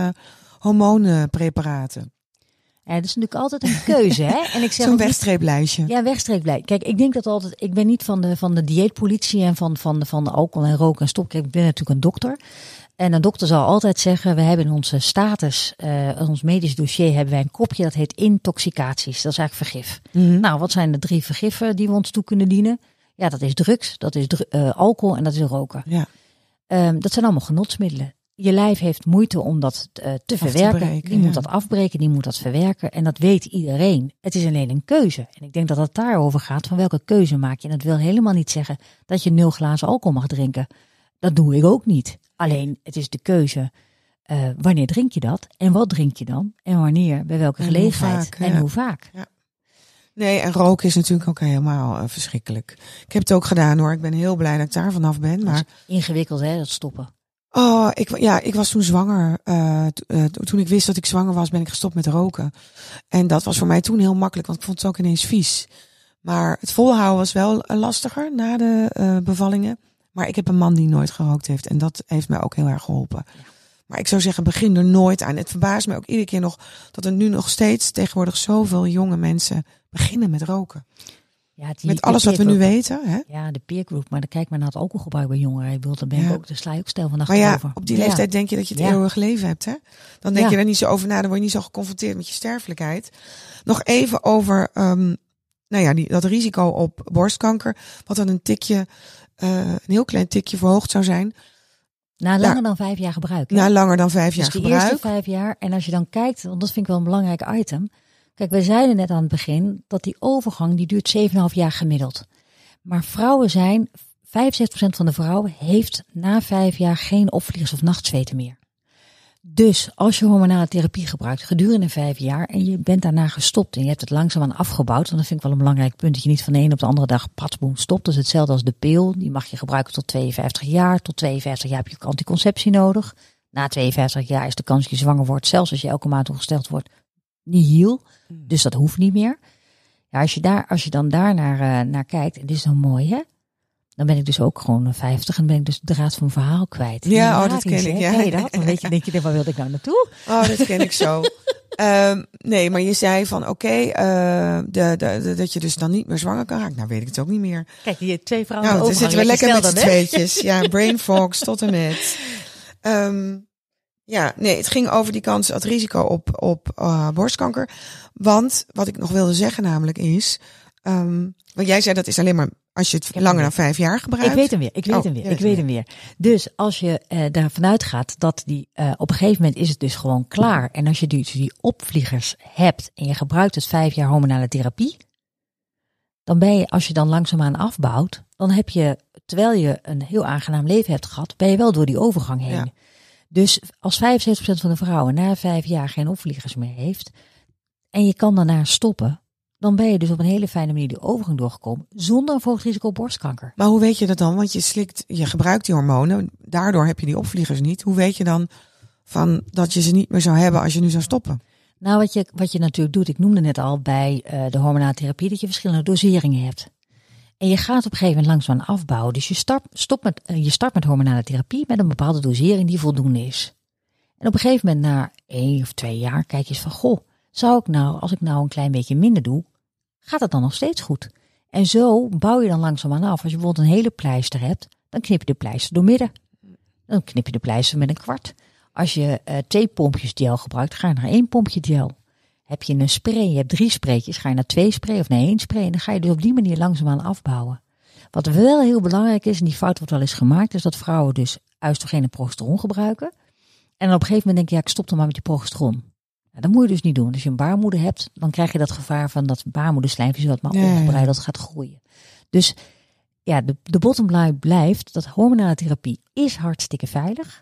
hormoonpreparaten. Ja, dat is natuurlijk altijd een keuze, hè? En ik zeg zo'n wegstreeplijstje. Ja, wegstreeplijstje. Kijk, ik denk dat altijd. Ik ben niet van de dieetpolitie en van de alcohol en roken en stop. Kijk, ik ben natuurlijk een dokter. En een dokter zal altijd zeggen, we hebben in onze status, in ons medisch dossier hebben wij een kopje dat heet intoxicaties. Dat is eigenlijk vergif. Mm-hmm. Nou, wat zijn de 3 vergiffen die we ons toe kunnen dienen? Ja, dat is drugs, dat is alcohol en dat is roken. Ja. Dat zijn allemaal genotsmiddelen. Je lijf heeft moeite om dat te verwerken. Die moet dat afbreken, die moet dat verwerken. En dat weet iedereen. Het is alleen een keuze. En ik denk dat het daarover gaat, van welke keuze maak je. En dat wil helemaal niet zeggen dat je 0 glazen alcohol mag drinken. Dat doe ik ook niet. Alleen, het is de keuze. Wanneer drink je dat? En wat drink je dan? En wanneer? Bij welke gelegenheid? En hoe vaak? Ja. Nee, en roken is natuurlijk ook helemaal verschrikkelijk. Ik heb het ook gedaan hoor. Ik ben heel blij dat ik daar vanaf ben. Maar ingewikkeld hè, dat stoppen. Oh, ik was toen zwanger. Toen ik wist dat ik zwanger was, ben ik gestopt met roken. En dat was voor mij toen heel makkelijk, want ik vond het ook ineens vies. Maar het volhouden was wel lastiger na de bevallingen. Maar ik heb een man die nooit gerookt heeft. En dat heeft mij ook heel erg geholpen. Ja. Maar ik zou zeggen, begin er nooit aan. Het verbaast me ook iedere keer nog dat er nu nog steeds tegenwoordig zoveel jonge mensen beginnen met roken. Ja, met alles wat we nu weten. Hè? Ja, de peergroep. Maar dan kijk maar naar het alcoholgebruik bij jongeren. Dan ben ik ook, daar sla je ook stel van achterover. Maar ja, op die leeftijd denk je dat je het eeuwige leven hebt. Hè? Dan denk je er niet zo over na. Dan word je niet zo geconfronteerd met je sterfelijkheid. Nog even over dat risico op borstkanker. Wat dan een heel klein tikje verhoogd zou zijn. Na langer dan 5 jaar gebruik. Na langer dan 5 jaar gebruik. Dus de eerste 5 jaar. En als je dan kijkt, want dat vind ik wel een belangrijk item. Kijk, wij zeiden net aan het begin dat die overgang, die duurt 7,5 jaar gemiddeld. Maar vrouwen 75% van de vrouwen heeft na 5 jaar geen opvliegers of nachtzweten meer. Dus als je hormonale therapie gebruikt gedurende 5 jaar en je bent daarna gestopt en je hebt het langzaamaan afgebouwd, want dat vind ik wel een belangrijk punt, dat je niet van de een op de andere dag patsboom stopt. Dat is hetzelfde als de pil, die mag je gebruiken tot 52 jaar. Tot 52 jaar heb je anticonceptie nodig. Na 52 jaar is de kans dat je zwanger wordt, zelfs als je elke maand ongesteld wordt, nihil. Dus dat hoeft niet meer. Ja, als je dan daar naar kijkt, en dit is dan mooi hè, dan ben ik dus ook gewoon 50 en ben ik dus de draad van mijn verhaal kwijt. Ja, dat ken ik. Ja. Ken je dat? Dan denk je, waar wilde ik nou naartoe? Oh, dat ken ik zo. Nee, maar je zei van dat je dus dan niet meer zwanger kan raken. Nou weet ik het ook niet meer. Kijk, die 2 vrouwen. Nou, dan zitten we lekker met z'n tweetjes. Ja, brain fogs tot en met. Het ging over die kans, het risico op borstkanker. Want wat ik nog wilde zeggen namelijk is, want jij zei dat is alleen maar Als je het langer dan 5 jaar gebruikt. Ik weet hem weer. Dus als je daar vanuit gaat dat op een gegeven moment is het dus gewoon klaar. En als je die opvliegers hebt en je gebruikt het 5 jaar hormonale therapie. Dan ben je, als je dan langzaamaan afbouwt, dan heb je, terwijl je een heel aangenaam leven hebt gehad, ben je wel door die overgang heen. Ja. Dus als 75% van de vrouwen na 5 jaar geen opvliegers meer heeft en je kan daarna stoppen, dan ben je dus op een hele fijne manier de overgang doorgekomen zonder een verhoogd risico op borstkanker. Maar hoe weet je dat dan? Want je gebruikt die hormonen, daardoor heb je die opvliegers niet. Hoe weet je dan van dat je ze niet meer zou hebben als je nu zou stoppen? Nou, wat je natuurlijk doet, ik noemde net al bij de hormonale therapie dat je verschillende doseringen hebt. En je gaat op een gegeven moment langzaam afbouwen. Dus je start met hormonale therapie met een bepaalde dosering die voldoende is. En op een gegeven moment na 1 of 2 jaar kijk je eens van, als ik nou een klein beetje minder doe, gaat het dan nog steeds goed? En zo bouw je dan langzaamaan af. Als je bijvoorbeeld een hele pleister hebt, dan knip je de pleister door midden. Dan knip je de pleister met een kwart. Als je 2 pompjes gel gebruikt, ga je naar 1 pompje gel. Heb je een spray, je hebt 3 spraytjes, ga je naar 2 spray of naar 1 spray. En dan ga je dus op die manier langzaamaan afbouwen. Wat wel heel belangrijk is, en die fout wordt wel eens gemaakt, is dat vrouwen dus oestrogeen en progesteron gebruiken. En dan op een gegeven moment denk je, ik stop dan maar met die progesteron. Nou, dat moet je dus niet doen. Als je een baarmoeder hebt, dan krijg je dat gevaar van dat baarmoederslijfje wat maar ongebreideld gaat groeien. Dus ja, de bottom line blijft dat hormonale therapie is hartstikke veilig.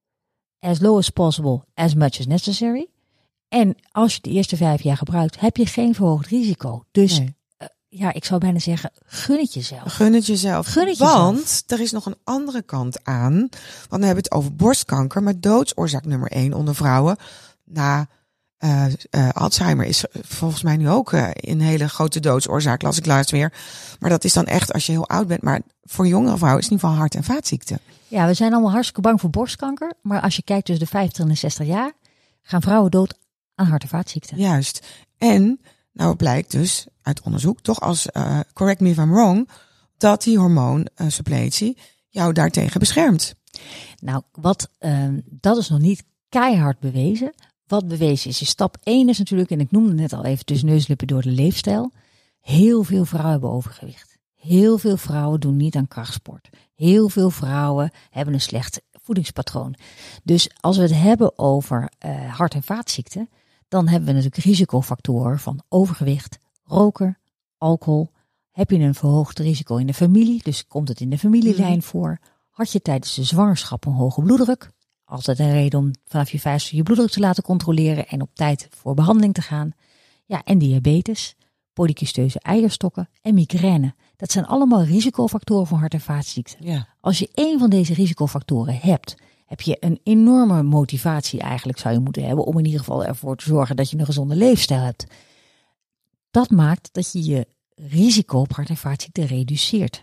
As low as possible, as much as necessary. En als je de eerste 5 jaar gebruikt, heb je geen verhoogd risico. Dus ik zou bijna zeggen, gun het jezelf. Want er is nog een andere kant aan. Want dan hebben we het over borstkanker, maar doodsoorzaak nummer 1 onder vrouwen na Alzheimer is volgens mij nu ook een hele grote doodsoorzaak, las ik laatst weer. Maar dat is dan echt als je heel oud bent. Maar voor jongere vrouwen is het in ieder geval hart- en vaatziekten. Ja, we zijn allemaal hartstikke bang voor borstkanker. Maar als je kijkt tussen de 50 en de 60 jaar, gaan vrouwen dood aan hart- en vaatziekten. Juist. En nou blijkt dus uit onderzoek, toch als, correct me if I'm wrong, dat die hormoonsuppletie jou daartegen beschermt. Nou, dat is nog niet keihard bewezen. Wat bewezen is stap 1 is natuurlijk, en ik noemde net al even tussen neuslippen door de leefstijl. Heel veel vrouwen hebben overgewicht. Heel veel vrouwen doen niet aan krachtsport. Heel veel vrouwen hebben een slecht voedingspatroon. Dus als we het hebben over hart- en vaatziekten, dan hebben we natuurlijk risicofactoren van overgewicht, roken, alcohol. Heb je een verhoogd risico in de familie, dus komt het in de familielijn voor. Had je tijdens de zwangerschap een hoge bloeddruk? Altijd een reden om vanaf je 50 je bloeddruk te laten controleren en op tijd voor behandeling te gaan. Ja, en diabetes, polykysteuze eierstokken en migraine. Dat zijn allemaal risicofactoren voor hart- en vaatziekten. Ja. Als je 1 van deze risicofactoren hebt, heb je een enorme motivatie eigenlijk zou je moeten hebben om in ieder geval ervoor te zorgen dat je een gezonde leefstijl hebt. Dat maakt dat je je risico op hart- en vaatziekten reduceert.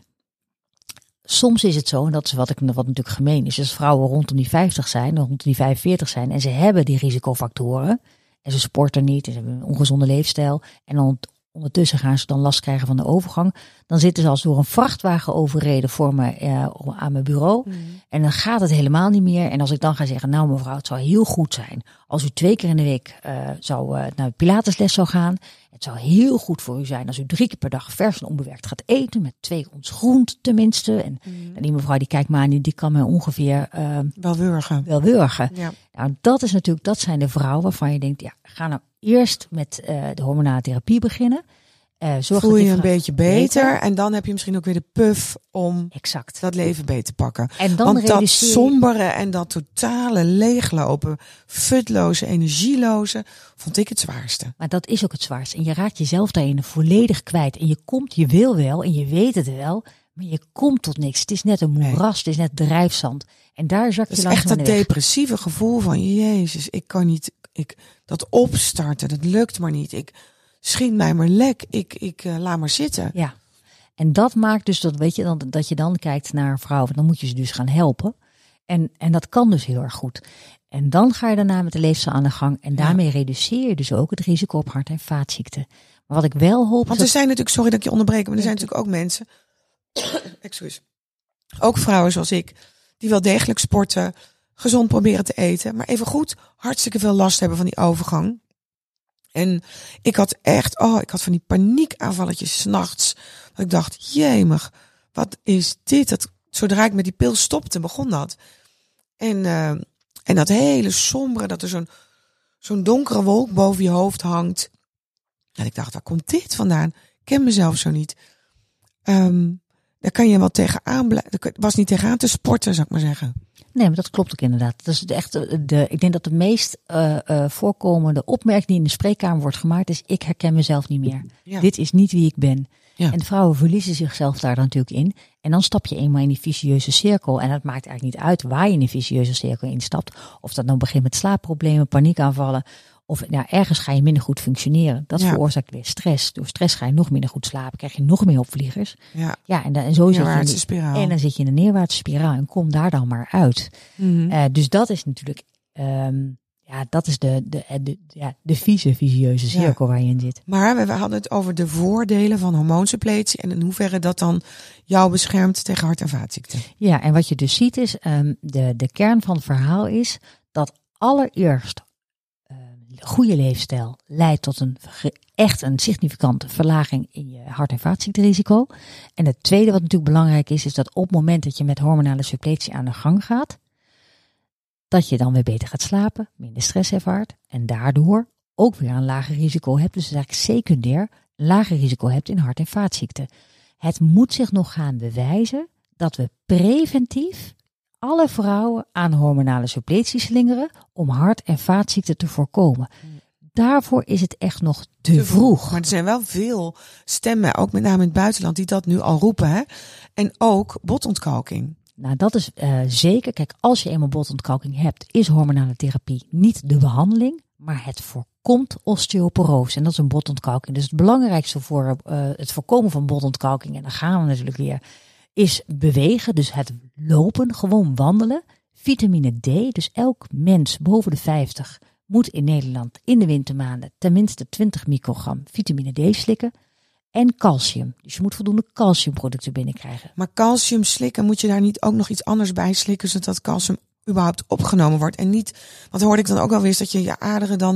Soms is het zo, en dat is wat natuurlijk gemeen is, als vrouwen rondom die 50 zijn, rondom die 45 zijn en ze hebben die risicofactoren en ze sporten niet, en ze hebben een ongezonde leefstijl en dan ondertussen gaan ze dan last krijgen van de overgang, dan zitten ze als door een vrachtwagen overreden voor me aan mijn bureau en dan gaat het helemaal niet meer. En als ik dan ga zeggen, nou mevrouw, het zou heel goed zijn als u 2 keer in de week naar pilatesles zou gaan. Het zou heel goed voor u zijn als u 3 keer per dag vers en onbewerkt gaat eten met 2 ons groenten tenminste. En die mevrouw die kijkt me aan, die kan mij ongeveer wel wurgen. Ja. Nou, dat zijn de vrouwen waarvan je denkt, ja, ga nou eerst met de hormonale therapie beginnen. Voel je een beetje beter en dan heb je misschien ook weer de puff om dat leven beter te pakken. En dan want dat sombere en dat totale leeglopen, futloze, energieloze, vond ik het zwaarste. Maar dat is ook het zwaarste. En je raakt jezelf daarin volledig kwijt. En je wil wel en je weet het wel, maar je komt tot niks. Het is net een moeras, Het is net drijfzand. En daar zak je langzaam echt dat depressieve gevoel van, Jezus, ik kan niet, dat opstarten, dat lukt maar niet. Schiet mij maar lek, ik laat maar zitten. Ja, en dat maakt dus dat je dan kijkt naar vrouwen, dan moet je ze dus gaan helpen. En dat kan dus heel erg goed. En dan ga je daarna met de leefstijl aan de gang. En daarmee reduceer je dus ook het risico op hart- en vaatziekten. Maar wat ik wel hoop... Want er zijn natuurlijk, sorry dat ik je onderbreek, maar er zijn natuurlijk ook mensen, ook vrouwen zoals ik, die wel degelijk sporten, gezond proberen te eten, maar even goed hartstikke veel last hebben van die overgang. En ik had van die paniekaanvalletjes 's nachts. Dat ik dacht, jemig, wat is dit? Zodra ik met die pil stopte, begon dat. En dat hele sombere, dat er zo'n donkere wolk boven je hoofd hangt. En ik dacht, waar komt dit vandaan? Ik ken mezelf zo niet. Daar kan je wel tegenaan blijven. Het was niet tegenaan te sporten, zou ik maar zeggen. Nee, maar dat klopt ook inderdaad. Dat is echt ik denk dat de meest voorkomende opmerking die in de spreekkamer wordt gemaakt is: ik herken mezelf niet meer. Ja. Dit is niet wie ik ben. Ja. En vrouwen verliezen zichzelf daar dan natuurlijk in. En dan stap je eenmaal in die vicieuze cirkel. En het maakt eigenlijk niet uit waar je in die vicieuze cirkel instapt. Of dat nou begint met slaapproblemen, paniekaanvallen. Of ergens ga je minder goed functioneren. Dat veroorzaakt weer stress. Door stress ga je nog minder goed slapen. Krijg je nog meer opvliegers. Ja, en zo zit je spiraal. En dan zit je in een neerwaartse spiraal. En kom daar dan maar uit. Mm-hmm. Dus dat is natuurlijk... dat is de vicieuze cirkel waar je in zit. Maar we hadden het over de voordelen van hormoonsuppletie. En in hoeverre dat dan jou beschermt tegen hart- en vaatziekten. Ja, en wat je dus ziet is... de kern van het verhaal is dat allereerst... goede leefstijl leidt tot een significante verlaging in je hart- en vaatziekterisico. En het tweede wat natuurlijk belangrijk is dat op het moment dat je met hormonale suppletie aan de gang gaat, dat je dan weer beter gaat slapen, minder stress ervaart en daardoor ook weer een lager risico hebt. Dus eigenlijk secundair een lager risico hebt in hart- en vaatziekten. Het moet zich nog gaan bewijzen dat we preventief alle vrouwen aan hormonale suppletie slingeren om hart- en vaatziekten te voorkomen. Daarvoor is het echt nog te vroeg. Maar er zijn wel veel stemmen, ook met name in het buitenland, die dat nu al roepen. Hè? En ook botontkalking. Nou, dat is zeker. Kijk, als je eenmaal botontkalking hebt, is hormonale therapie niet de behandeling, maar het voorkomt osteoporose. En dat is een botontkalking. Dus het belangrijkste voor het voorkomen van botontkalking, en dan gaan we natuurlijk weer, is bewegen, dus het lopen, gewoon wandelen. Vitamine D, dus elk mens boven de 50 moet in Nederland in de wintermaanden tenminste 20 microgram vitamine D slikken. En calcium, dus je moet voldoende calciumproducten binnenkrijgen. Maar calcium slikken, moet je daar niet ook nog iets anders bij slikken, zodat calcium überhaupt opgenomen wordt? En niet, want hoorde ik dan ook wel weer, dat je je aderen dan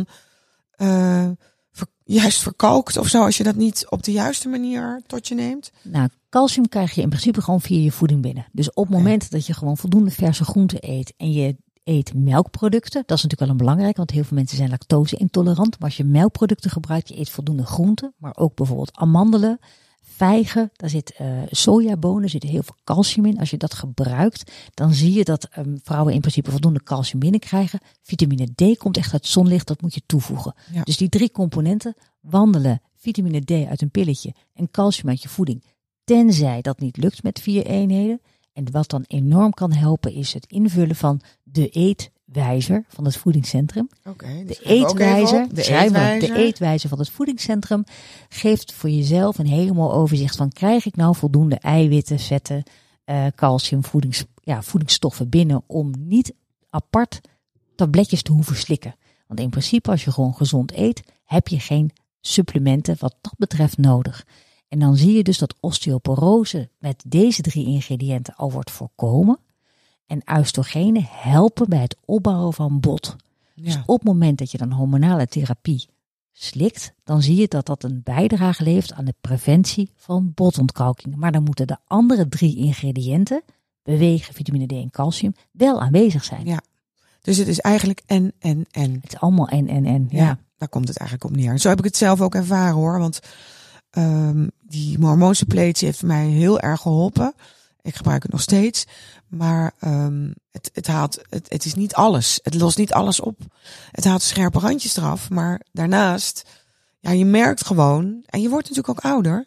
juist verkalkt of zo, als je dat niet op de juiste manier tot je neemt? Nou, calcium krijg je in principe gewoon via je voeding binnen. Dus op het moment dat je gewoon voldoende verse groenten eet en je eet melkproducten, dat is natuurlijk wel een belangrijk, want heel veel mensen zijn lactose-intolerant. Maar als je melkproducten gebruikt, je eet voldoende groenten, maar ook bijvoorbeeld amandelen, vijgen, daar zit sojabonen, zit heel veel calcium in. Als je dat gebruikt, dan zie je dat vrouwen in principe voldoende calcium binnenkrijgen. Vitamine D komt echt uit zonlicht, dat moet je toevoegen. Ja. Dus die 3 componenten, wandelen, vitamine D uit een pilletje en calcium uit je voeding, tenzij dat niet lukt met 4 eenheden. En wat dan enorm kan helpen is het invullen van de eetwijzer van het voedingscentrum. Dus de eetwijzer van het voedingscentrum geeft voor jezelf een helemaal overzicht van: krijg ik nou voldoende eiwitten, vetten, calcium, voedingsstoffen binnen om niet apart tabletjes te hoeven slikken. Want in principe als je gewoon gezond eet, heb je geen supplementen wat dat betreft nodig. En dan zie je dus dat osteoporose met deze 3 ingrediënten al wordt voorkomen. En oestrogenen helpen bij het opbouwen van bot. Ja. Dus op het moment dat je dan hormonale therapie slikt, dan zie je dat dat een bijdrage levert aan de preventie van botontkalking. Maar dan moeten de andere 3 ingrediënten, bewegen, vitamine D en calcium, wel aanwezig zijn. Ja, dus het is eigenlijk en. Het is allemaal en. Ja, daar komt het eigenlijk op neer. Zo heb ik het zelf ook ervaren hoor, want die hormoonsuppletie heeft mij heel erg geholpen. Ik gebruik het nog steeds. Maar het is niet alles. Het lost niet alles op. Het haalt scherpe randjes eraf. Maar daarnaast, ja, je merkt gewoon, en je wordt natuurlijk ook ouder.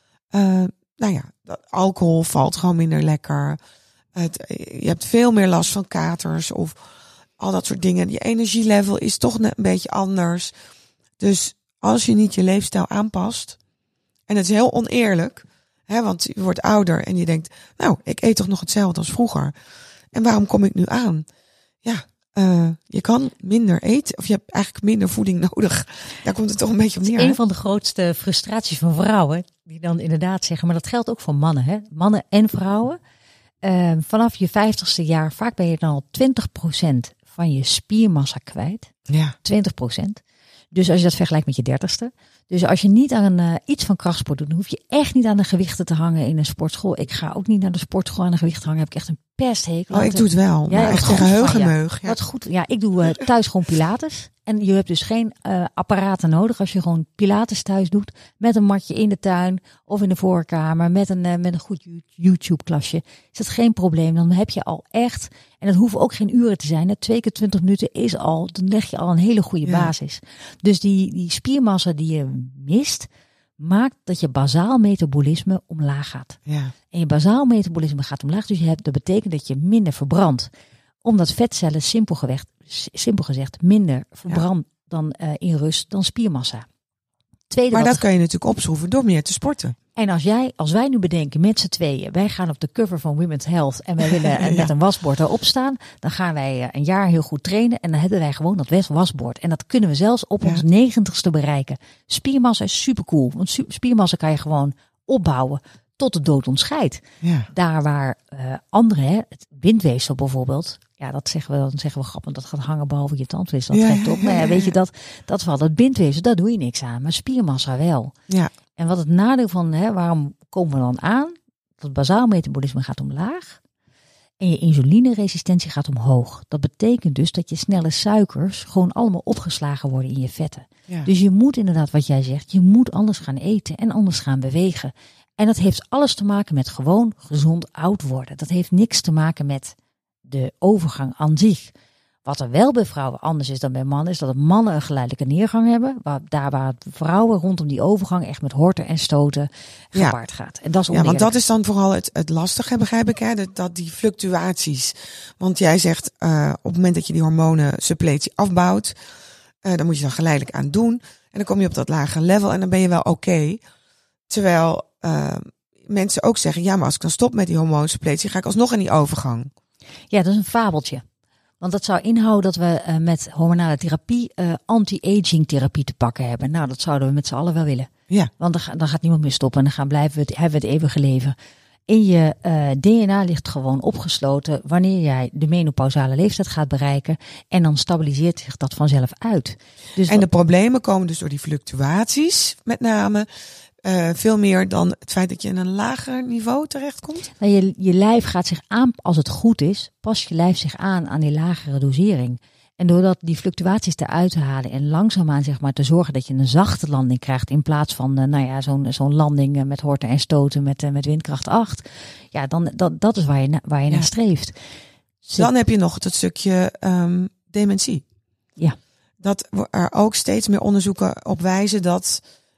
Alcohol valt gewoon minder lekker. Je hebt veel meer last van katers of al dat soort dingen. Je energielevel is toch een beetje anders. Dus als je niet je leefstijl aanpast, en het is heel oneerlijk, want je wordt ouder en je denkt, nou, ik eet toch nog hetzelfde als vroeger. En waarom kom ik nu aan? Ja, je kan minder eten, of je hebt eigenlijk minder voeding nodig. Daar komt het toch een beetje op neer. Een van de grootste frustraties van vrouwen, die dan inderdaad zeggen, maar dat geldt ook voor mannen, hè? Mannen en vrouwen. Vanaf je 50ste jaar, vaak ben je dan al 20% van je spiermassa kwijt. Ja. 20%. Dus als je dat vergelijkt met je 30ste. Dus als je niet aan iets van krachtsport doet, dan hoef je echt niet aan de gewichten te hangen in een sportschool. Ik ga ook niet naar de sportschool aan de gewichten hangen. Heb ik echt een pesthekel. Ik doe het wel. Maar echt tegen heug en meug. Ja. Wat goed. Ja, ik doe thuis gewoon Pilates. En je hebt dus geen apparaten nodig als je gewoon Pilates thuis doet. Met een matje in de tuin of in de voorkamer. Met een goed YouTube-klasje. Is dat geen probleem. Dan heb je al echt, en dat hoeven ook geen uren te zijn. 2 keer 20 minuten is al, dan leg je al een hele goede basis. Dus die spiermassa die je mist, maakt dat je basaal metabolisme omlaag gaat. Ja. En je basaal metabolisme gaat omlaag. Dus dat betekent dat je minder verbrandt. Omdat vetcellen simpel gezegd minder verbrandt dan in rust dan spiermassa. Maar dat kan je natuurlijk opschroeven door meer te sporten. En als wij nu bedenken met z'n tweeën, wij gaan op de cover van Women's Health en wij willen met een wasbord erop staan, dan gaan wij een jaar heel goed trainen en dan hebben wij gewoon dat wasbord. En dat kunnen we zelfs op ons 90ste bereiken. Spiermassa is supercool, want spiermassa kan je gewoon opbouwen tot de dood ontscheidt. Ja. Daar waar anderen, het bindweefsel bijvoorbeeld, ja, dan zeggen we grappig, dat gaat hangen behalve je tandweefsel. Dat trekt op. Nou ja, weet je, dat valt. Het bindweefsel, daar doe je niks aan. Maar spiermassa wel. Ja. En wat het nadeel van, waarom komen we dan aan? Dat basaal metabolisme gaat omlaag. En je insulineresistentie gaat omhoog. Dat betekent dus dat je snelle suikers gewoon allemaal opgeslagen worden in je vetten. Ja. Dus je moet inderdaad, wat jij zegt, je moet anders gaan eten en anders gaan bewegen. En dat heeft alles te maken met gewoon gezond oud worden. Dat heeft niks te maken met de overgang aan zich. Wat er wel bij vrouwen anders is dan bij mannen, is dat mannen een geleidelijke neergang hebben. Waar vrouwen rondom die overgang echt met horten en stoten gepaard gaat. En dat is want dat is dan vooral het lastige, begrijp ik. Hè? Dat die fluctuaties. Want jij zegt, op het moment dat je die hormonensuppletie afbouwt, dan moet je dan geleidelijk aan doen. En dan kom je op dat lage level en dan ben je wel oké. Terwijl mensen ook zeggen, ja, maar als ik dan stop met die hormoonsuppletie, ga ik alsnog in die overgang. Ja, dat is een fabeltje. Want dat zou inhouden dat we met hormonale therapie anti-aging therapie te pakken hebben. Nou, dat zouden we met z'n allen wel willen. Ja. Want dan gaat niemand meer stoppen en dan hebben we het eeuwige leven. In je DNA ligt gewoon opgesloten wanneer jij de menopausale leeftijd gaat bereiken. En dan stabiliseert zich dat vanzelf uit. Dus en de problemen komen dus door die fluctuaties met name. Veel meer dan het feit dat je in een lager niveau terechtkomt? Nou, je lijf gaat zich aan, als het goed is, past je lijf zich aan die lagere dosering. En doordat die fluctuaties eruit te halen en langzaamaan zeg maar te zorgen dat je een zachte landing krijgt in plaats van zo'n landing met horten en stoten met windkracht 8. Ja, dat is waar je naar streeft. Dan heb je nog het stukje dementie. Ja. Dat er ook steeds meer onderzoeken op wijzen dat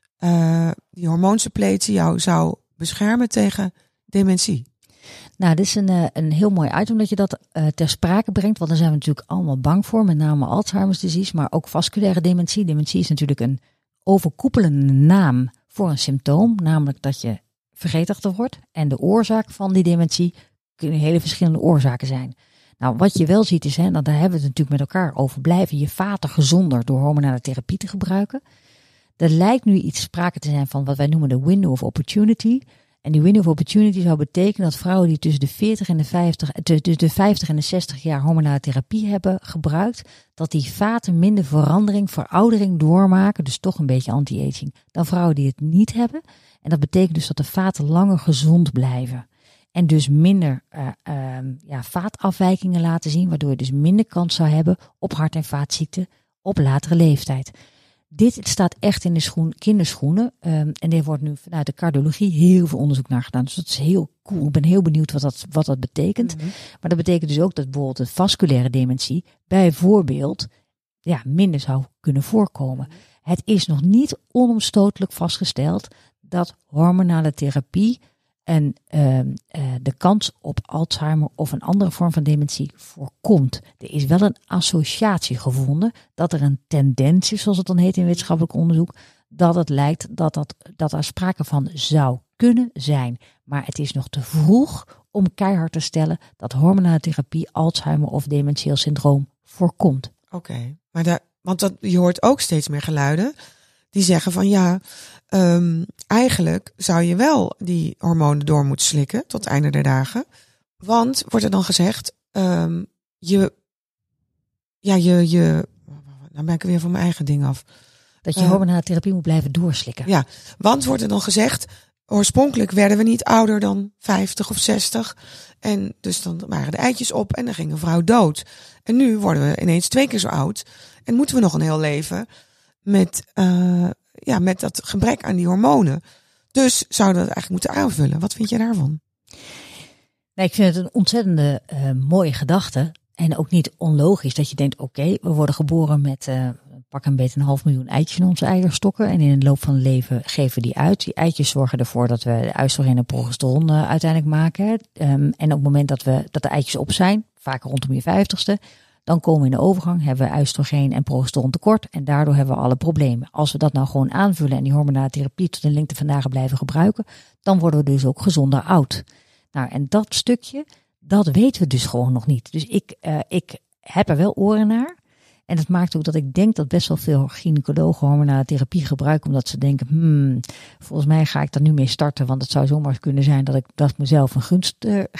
die hormoonsuppletie jou zou beschermen tegen dementie. Nou, dit is een heel mooi item dat je dat ter sprake brengt. Want daar zijn we natuurlijk allemaal bang voor. Met name Alzheimer's disease, maar ook vasculaire dementie. Dementie is natuurlijk een overkoepelende naam voor een symptoom. Namelijk dat je vergeetachtig wordt. En de oorzaak van die dementie kunnen hele verschillende oorzaken zijn. Nou, wat je wel ziet is, daar hebben we het natuurlijk met elkaar over. Blijven je vaten gezonder door hormonale therapie te gebruiken. Er lijkt nu iets sprake te zijn van wat wij noemen de window of opportunity. En die window of opportunity zou betekenen dat vrouwen die tussen de 40 en de 50 en de 60 jaar hormonale therapie hebben gebruikt, dat die vaten minder veroudering doormaken, dus toch een beetje anti-aging, dan vrouwen die het niet hebben. En dat betekent dus dat de vaten langer gezond blijven. En dus minder vaatafwijkingen laten zien, waardoor je dus minder kans zou hebben op hart- en vaatziekten op latere leeftijd. Dit staat echt in de kinderschoenen. En er wordt nu vanuit de cardiologie heel veel onderzoek naar gedaan. Dus dat is heel cool. Ik ben heel benieuwd wat dat betekent. Mm-hmm. Maar dat betekent dus ook dat bijvoorbeeld de vasculaire dementie bijvoorbeeld minder zou kunnen voorkomen. Het is nog niet onomstotelijk vastgesteld dat hormonale therapie en de kans op Alzheimer of een andere vorm van dementie voorkomt. Er is wel een associatie gevonden dat er een tendens is, zoals het dan heet in wetenschappelijk onderzoek, dat het lijkt dat er sprake van zou kunnen zijn. Maar het is nog te vroeg om keihard te stellen dat hormonale therapie Alzheimer of dementieel syndroom voorkomt. Oké, maar je hoort ook steeds meer geluiden die zeggen van eigenlijk zou je wel die hormonen door moeten slikken tot het einde der dagen. Want, wordt er dan gezegd, nou ben ik weer van mijn eigen ding af. Dat je hormonale therapie moet blijven doorslikken. Ja, want wordt er dan gezegd, oorspronkelijk werden we niet ouder dan 50 of 60. En dus dan waren de eitjes op en dan ging een vrouw dood. En nu worden we ineens 2 keer zo oud. En moeten we nog een heel leven met dat gebrek aan die hormonen. Dus zouden we dat eigenlijk moeten aanvullen. Wat vind je daarvan? Nee, ik vind het een ontzettende mooie gedachte. En ook niet onlogisch dat je denkt, oké, we worden geboren met pak een beetje 500.000 eitjes in onze eierstokken. En in de loop van het leven geven we die uit. Die eitjes zorgen ervoor dat we de oestrogeen en progesteron uiteindelijk maken. En op het moment dat de eitjes op zijn, vaak rondom je 50ste, dan komen we in de overgang, hebben we oestrogeen en progesteron tekort. En daardoor hebben we alle problemen. Als we dat nou gewoon aanvullen en die hormonale therapie tot de lengte van dagen blijven gebruiken, dan worden we dus ook gezonder oud. Nou, en dat stukje, dat weten we dus gewoon nog niet. Dus ik heb er wel oren naar. En dat maakt ook dat ik denk dat best wel veel gynaecologen hormonale therapie gebruiken. Omdat ze denken, volgens mij ga ik daar nu mee starten. Want het zou zomaar kunnen zijn dat ik dat mezelf een gunst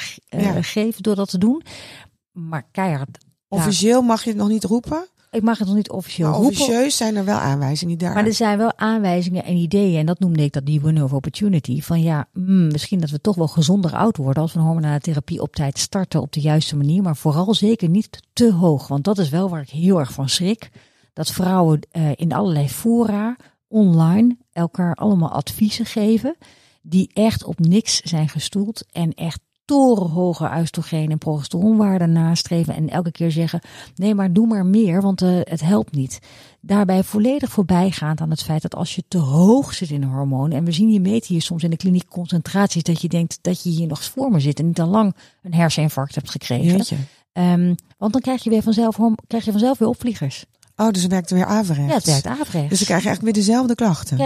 geef door dat te doen. Maar keihard. Officieel mag je het nog niet roepen? Ik mag het nog niet officieel roepen. Officieus zijn er wel aanwijzingen daar. Maar er zijn wel aanwijzingen en ideeën. En dat noemde ik dat die window of opportunity. Van misschien dat we toch wel gezonder oud worden als we een hormonale therapie op tijd starten op de juiste manier. Maar vooral zeker niet te hoog. Want dat is wel waar ik heel erg van schrik. Dat vrouwen in allerlei fora, online, elkaar allemaal adviezen geven. Die echt op niks zijn gestoeld en echt torenhoge oestrogeen en progesteronwaarden nastreven en elke keer zeggen, nee, maar doe maar meer, want het helpt niet. Daarbij volledig voorbijgaand aan het feit dat als je te hoog zit in de hormonen, en we zien meten hier soms in de kliniek concentraties, dat je denkt dat je hier nog voor me zit en niet al lang een herseninfarct hebt gekregen. Want dan krijg je vanzelf weer opvliegers. Oh, dus het werkt weer averechts. Ja, het werkt averechts. Dus dan krijg je eigenlijk weer dezelfde klachten.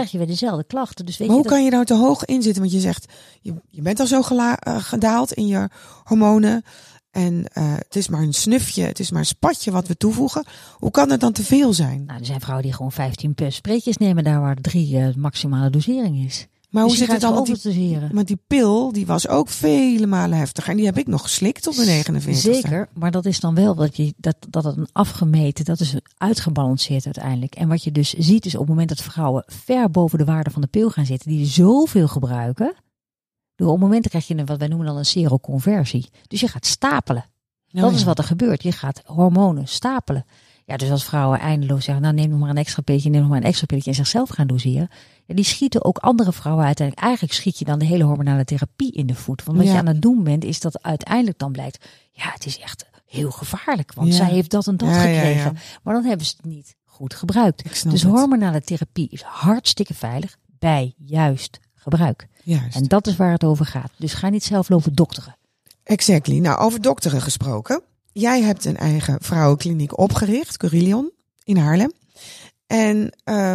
Dus maar hoe kan je nou te hoog inzitten? Want je zegt, je bent al zo gedaald in je hormonen. En het is maar een snufje, het is maar een spatje wat we toevoegen. Hoe kan het dan te veel zijn? Nou, er zijn vrouwen die gewoon 15 spreekjes nemen daar waar 3 maximale dosering is. Maar dus hoe zit het dan? Want die pil, die was ook vele malen heftiger. En die heb ik nog geslikt op de 49ste. Zeker, maar dat is dan wel dat het een afgemeten, dat is uitgebalanceerd uiteindelijk. En wat je dus ziet is op het moment dat vrouwen ver boven de waarde van de pil gaan zitten, die zoveel gebruiken, op momenten krijg je wat wij noemen dan een seroconversie. Dus je gaat stapelen. Dat is wat er gebeurt. Je gaat hormonen stapelen. Ja, dus als vrouwen eindeloos zeggen, nou neem nog maar een extra pilletje, en zichzelf gaan doseren. Ja, die schieten ook andere vrouwen uiteindelijk. Eigenlijk schiet je dan de hele hormonale therapie in de voet. Want wat je aan het doen bent, is dat uiteindelijk dan blijkt, ja, het is echt heel gevaarlijk. Want zij heeft dat en dat gekregen. Ja. Maar dan hebben ze het niet goed gebruikt. Dus hormonale therapie is hartstikke veilig bij juist gebruik. Juist. En dat is waar het over gaat. Dus ga niet zelf lopen dokteren. Exactly. Nou, over dokteren gesproken. Jij hebt een eigen vrouwenkliniek opgericht, Curilion, in Haarlem. En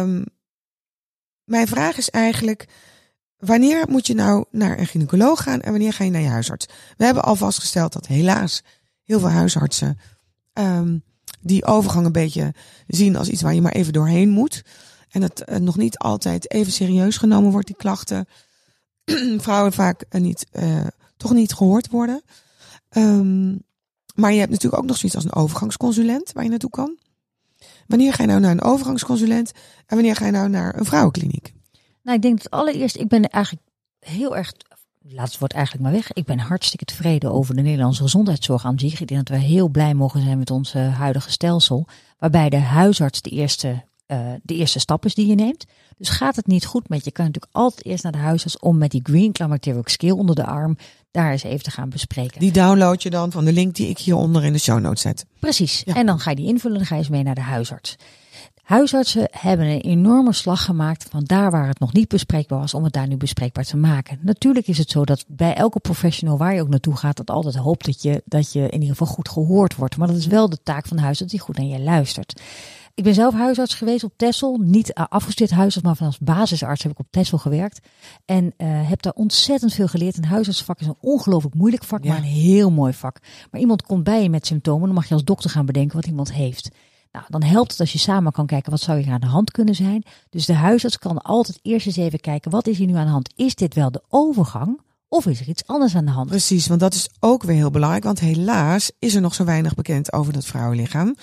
mijn vraag is eigenlijk, wanneer moet je nou naar een gynaecoloog gaan en wanneer ga je naar je huisarts? We hebben al vastgesteld dat helaas heel veel huisartsen die overgang een beetje zien als iets waar je maar even doorheen moet. En dat nog niet altijd even serieus genomen wordt, die klachten. Vrouwen vaak toch niet gehoord worden. Maar je hebt natuurlijk ook nog zoiets als een overgangsconsulent waar je naartoe kan. Wanneer ga je nou naar een overgangsconsulent en wanneer ga je nou naar een vrouwenkliniek? Nou, ik denk dat allereerst, ik ben eigenlijk heel erg, laat het woord eigenlijk maar weg. Ik ben hartstikke tevreden over de Nederlandse gezondheidszorg aan zich. Ik denk dat we heel blij mogen zijn met ons huidige stelsel. Waarbij de huisarts de eerste stap is die je neemt. Dus gaat het niet goed met je, kan je natuurlijk altijd eerst naar de huisarts om met die Green Climacteric Scale onder de arm daar eens even te gaan bespreken. Die download je dan van de link die ik hieronder in de show notes zet. Precies. Ja. En dan ga je die invullen en dan ga je eens mee naar de huisarts. Huisartsen hebben een enorme slag gemaakt van daar waar het nog niet bespreekbaar was, om het daar nu bespreekbaar te maken. Natuurlijk is het zo dat bij elke professional waar je ook naartoe gaat, dat altijd hoopt dat je in ieder geval goed gehoord wordt. Maar dat is wel de taak van de huisarts die goed naar je luistert. Ik ben zelf huisarts geweest op Texel. Niet afgestudeerd huisarts, maar als basisarts heb ik op Texel gewerkt. En heb daar ontzettend veel geleerd. Een huisartsvak is een ongelooflijk moeilijk vak, maar een heel mooi vak. Maar iemand komt bij je met symptomen, dan mag je als dokter gaan bedenken wat iemand heeft. Nou, dan helpt het als je samen kan kijken, wat zou hier aan de hand kunnen zijn. Dus de huisarts kan altijd eerst eens even kijken, wat is hier nu aan de hand? Is dit wel de overgang? Of is er iets anders aan de hand? Precies, want dat is ook weer heel belangrijk. Want helaas is er nog zo weinig bekend over dat vrouwenlichaam.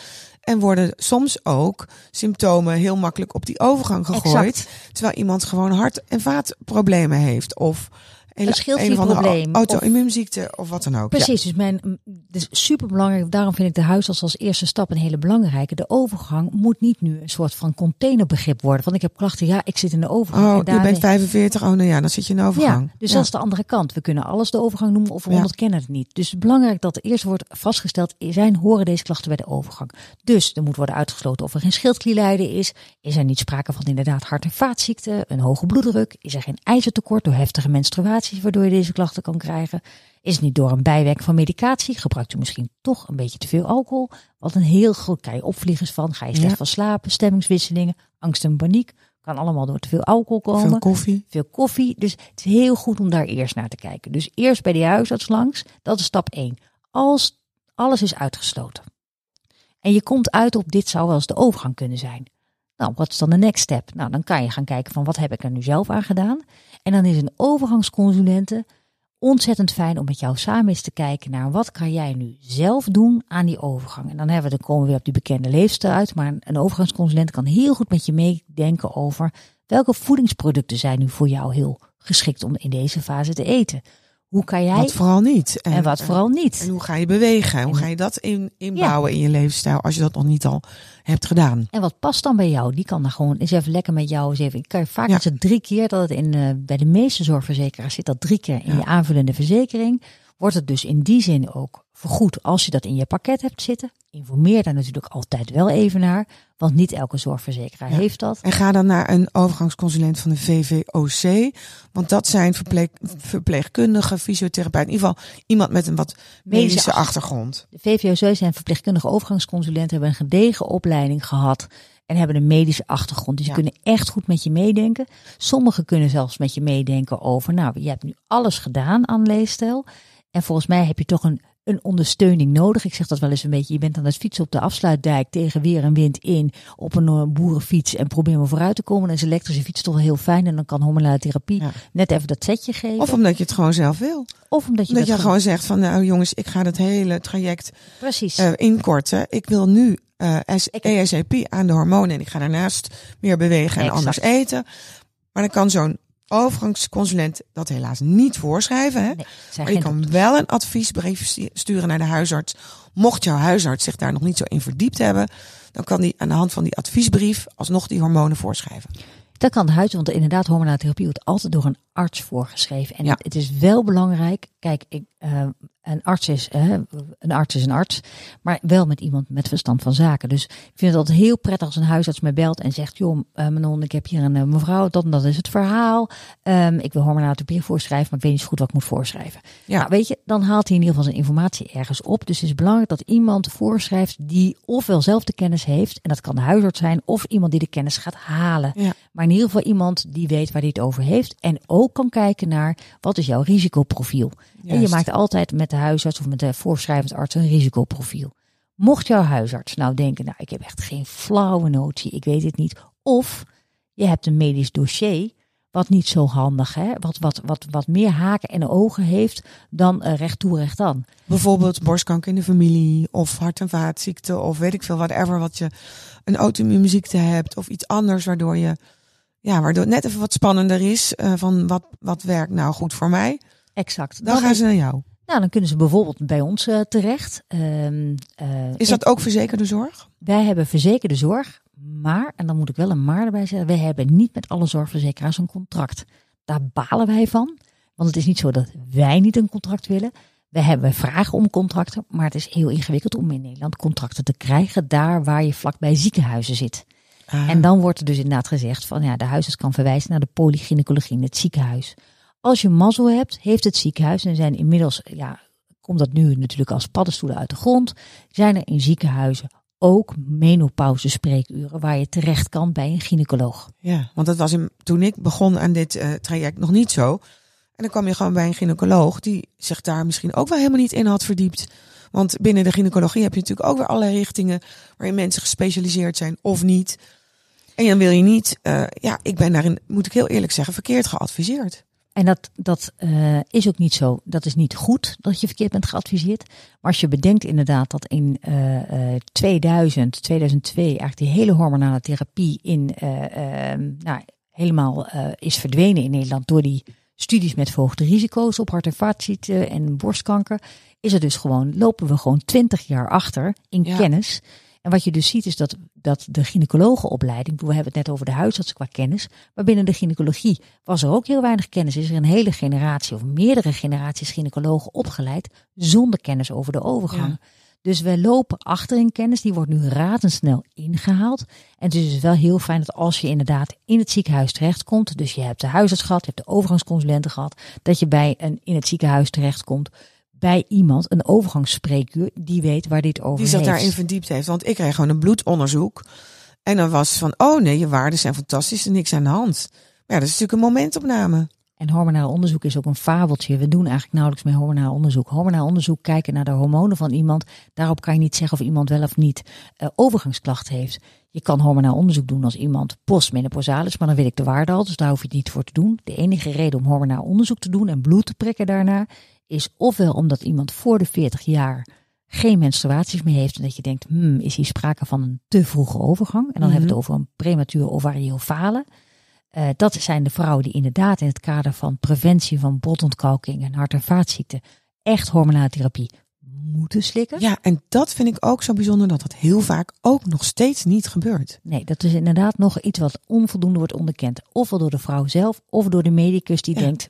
En worden soms ook symptomen heel makkelijk op die overgang gegooid. Exact. Terwijl iemand gewoon hart- en vaatproblemen heeft. Of een schildklierprobleem. Auto-immuunziekte of wat dan ook. Precies, dus superbelangrijk. Daarom vind ik de huisarts als eerste stap een hele belangrijke. De overgang moet niet nu een soort van containerbegrip worden. Want ik heb klachten, ik zit in de overgang. Oh, je bent 45, dan zit je in de overgang. Ja, dus dat is de andere kant. We kunnen alles de overgang noemen of we ontkennen het niet. Dus belangrijk dat er eerst wordt vastgesteld, horen deze klachten bij de overgang. Dus er moet worden uitgesloten of er geen schildklierlijden is. Is er niet sprake van inderdaad hart- en vaatziekten, een hoge bloeddruk? Is er geen ijzertekort door heftige menstruatie? Waardoor je deze klachten kan krijgen. Is het niet door een bijwerking van medicatie? Gebruikt u misschien toch een beetje te veel alcohol? Wat een heel groot, krijg je opvliegers van. Ga je slecht van slapen, stemmingswisselingen, angst en paniek. Kan allemaal door te veel alcohol komen. Veel koffie. Dus het is heel goed om daar eerst naar te kijken. Dus eerst bij die huisarts langs. Dat is stap 1. Als alles is uitgesloten. En je komt uit op dit zou wel eens de overgang kunnen zijn. Nou, wat is dan de next step? Nou, dan kan je gaan kijken van wat heb ik er nu zelf aan gedaan. En dan is een overgangsconsulente ontzettend fijn om met jou samen eens te kijken naar wat kan jij nu zelf doen aan die overgang. En dan komen we weer op die bekende leefstijl uit. Maar een overgangsconsulent kan heel goed met je meedenken over welke voedingsproducten zijn nu voor jou heel geschikt om in deze fase te eten. Hoe kan jij... Wat vooral niet. En wat vooral niet. En hoe ga je bewegen? Hoe ga je dat inbouwen in je levensstijl als je dat nog niet al hebt gedaan? En wat past dan bij jou? Die kan dan gewoon eens even lekker met jou eens even. Ik kan vaak als het 3 keer dat het bij de meeste zorgverzekeraars zit dat 3 keer in je aanvullende verzekering. Wordt het dus in die zin ook vergoed als je dat in je pakket hebt zitten. Informeer daar natuurlijk altijd wel even naar. Want niet elke zorgverzekeraar heeft dat. En ga dan naar een overgangsconsulent van de VVOC. Want dat zijn verpleegkundigen, fysiotherapeuten. In ieder geval iemand met een wat medische achtergrond. De VVOC zijn verpleegkundige overgangsconsulenten. Hebben een gedegen opleiding gehad. En hebben een medische achtergrond. Dus die kunnen echt goed met je meedenken. Sommigen kunnen zelfs met je meedenken over. Nou, je hebt nu alles gedaan aan leefstijl. En volgens mij heb je toch een ondersteuning nodig. Ik zeg dat wel eens een beetje. Je bent aan het fietsen op de afsluitdijk tegen weer en wind in. Op een boerenfiets en probeer maar vooruit te komen. Dan is een elektrische fiets toch wel heel fijn. En dan kan hormonale therapie net even dat setje geven. Of omdat je het gewoon zelf wil. Of omdat je gewoon zegt van nou jongens, ik ga dat hele traject inkorten. Ik wil nu ASAP aan de hormonen. En ik ga daarnaast meer bewegen en anders eten. Maar dan kan zo'n overgangsconsulent dat helaas niet voorschrijven. Hè? Nee, maar je kan wel een adviesbrief sturen naar de huisarts. Mocht jouw huisarts zich daar nog niet zo in verdiept hebben, dan kan die aan de hand van die adviesbrief alsnog die hormonen voorschrijven. Dat kan de huisarts, want inderdaad hormonale therapie wordt altijd door een arts voorgeschreven. En het is wel belangrijk, kijk, een arts is een arts, maar wel met iemand met verstand van zaken. Dus ik vind het altijd heel prettig als een huisarts mij belt en zegt, joh, Manon, ik heb hier een mevrouw, dat is het verhaal. Ik wil hormonale therapie voorschrijven, maar ik weet niet zo goed wat ik moet voorschrijven. Ja. Nou, weet je, dan haalt hij in ieder geval zijn informatie ergens op. Dus het is belangrijk dat iemand voorschrijft die ofwel zelf de kennis heeft, en dat kan de huisarts zijn, of iemand die de kennis gaat halen. Ja. Maar in ieder geval iemand die weet waar hij het over heeft en ook kan kijken naar wat is jouw risicoprofiel. Juist. En je maakt altijd met de huisarts of met de voorschrijvend arts een risicoprofiel. Mocht jouw huisarts nou denken, nou ik heb echt geen flauwe notie, ik weet het niet. Of je hebt een medisch dossier wat niet zo handig, hè? Wat meer haken en ogen heeft dan recht toe recht aan. Bijvoorbeeld borstkanker in de familie of hart- en vaatziekte of weet ik veel, whatever, wat je een auto-immuunziekte hebt of iets anders waardoor het net even wat spannender is van wat werkt nou goed voor mij. Exact. Dan gaan ze naar jou. Nou, dan kunnen ze bijvoorbeeld bij ons terecht. Is dat ook verzekerde zorg? Wij hebben verzekerde zorg, maar, en dan moet ik wel een maar erbij zeggen, wij hebben niet met alle zorgverzekeraars een contract. Daar balen wij van, want het is niet zo dat wij niet een contract willen. Wij vragen om contracten, maar het is heel ingewikkeld om in Nederland contracten te krijgen, daar waar je vlakbij ziekenhuizen zit. En dan wordt er dus inderdaad gezegd van de huisarts kan verwijzen naar de polygynecologie in het ziekenhuis. Als je mazzel hebt, heeft het ziekenhuis, en zijn inmiddels, komt dat nu natuurlijk als paddenstoelen uit de grond, zijn er in ziekenhuizen ook menopauze spreekuren waar je terecht kan bij een gynaecoloog. Ja, want dat was toen ik begon aan dit traject nog niet zo. En dan kwam je gewoon bij een gynaecoloog die zich daar misschien ook wel helemaal niet in had verdiept. Want binnen de gynaecologie heb je natuurlijk ook weer allerlei richtingen waarin mensen gespecialiseerd zijn of niet. En dan wil je niet, ik ben daarin, moet ik heel eerlijk zeggen, verkeerd geadviseerd. En dat is ook niet zo. Dat is niet goed dat je verkeerd bent geadviseerd. Maar als je bedenkt inderdaad dat in 2002 eigenlijk die hele hormonale therapie helemaal is verdwenen in Nederland door die studies met verhoogde risico's op hart- en vaatziekten en borstkanker, lopen we gewoon 20 jaar achter in kennis. En wat je dus ziet is dat de gynaecologenopleiding, we hebben het net over de huisartsen qua kennis, maar binnen de gynaecologie was er ook heel weinig kennis. Is er een hele generatie of meerdere generaties gynaecologen opgeleid zonder kennis over de overgang. Ja. Dus we lopen achter in kennis, die wordt nu razendsnel ingehaald. En het is dus wel heel fijn dat als je inderdaad in het ziekenhuis terechtkomt, dus je hebt de huisarts gehad, je hebt de overgangsconsulenten gehad, dat je in het ziekenhuis terechtkomt bij iemand, een overgangsspreekuur, die weet waar dit over heeft. Die zich daarin verdiept heeft. Want ik kreeg gewoon een bloedonderzoek. En dan was van, oh nee, je waarden zijn fantastisch en niks aan de hand. Maar ja, dat is natuurlijk een momentopname. En hormonaal onderzoek is ook een fabeltje. We doen eigenlijk nauwelijks meer hormonaal onderzoek. Hormonaal onderzoek, kijken naar de hormonen van iemand. Daarop kan je niet zeggen of iemand wel of niet overgangsklachten heeft. Je kan hormonaal onderzoek doen als iemand postmenopausaal is, maar dan weet ik de waarde al, dus daar hoef je het niet voor te doen. De enige reden om hormonaal onderzoek te doen en bloed te prikken daarna is ofwel omdat iemand voor de 40 jaar geen menstruaties meer heeft en dat je denkt, is hier sprake van een te vroege overgang. En dan hebben we het over een premature ovariële falen. Dat zijn de vrouwen die inderdaad in het kader van preventie van botontkalking en hart- en vaatziekten echt hormonale therapie moeten slikken. Ja, en dat vind ik ook zo bijzonder dat dat heel vaak ook nog steeds niet gebeurt. Nee, dat is inderdaad nog iets wat onvoldoende wordt onderkend. Ofwel door de vrouw zelf, of door de medicus die denkt,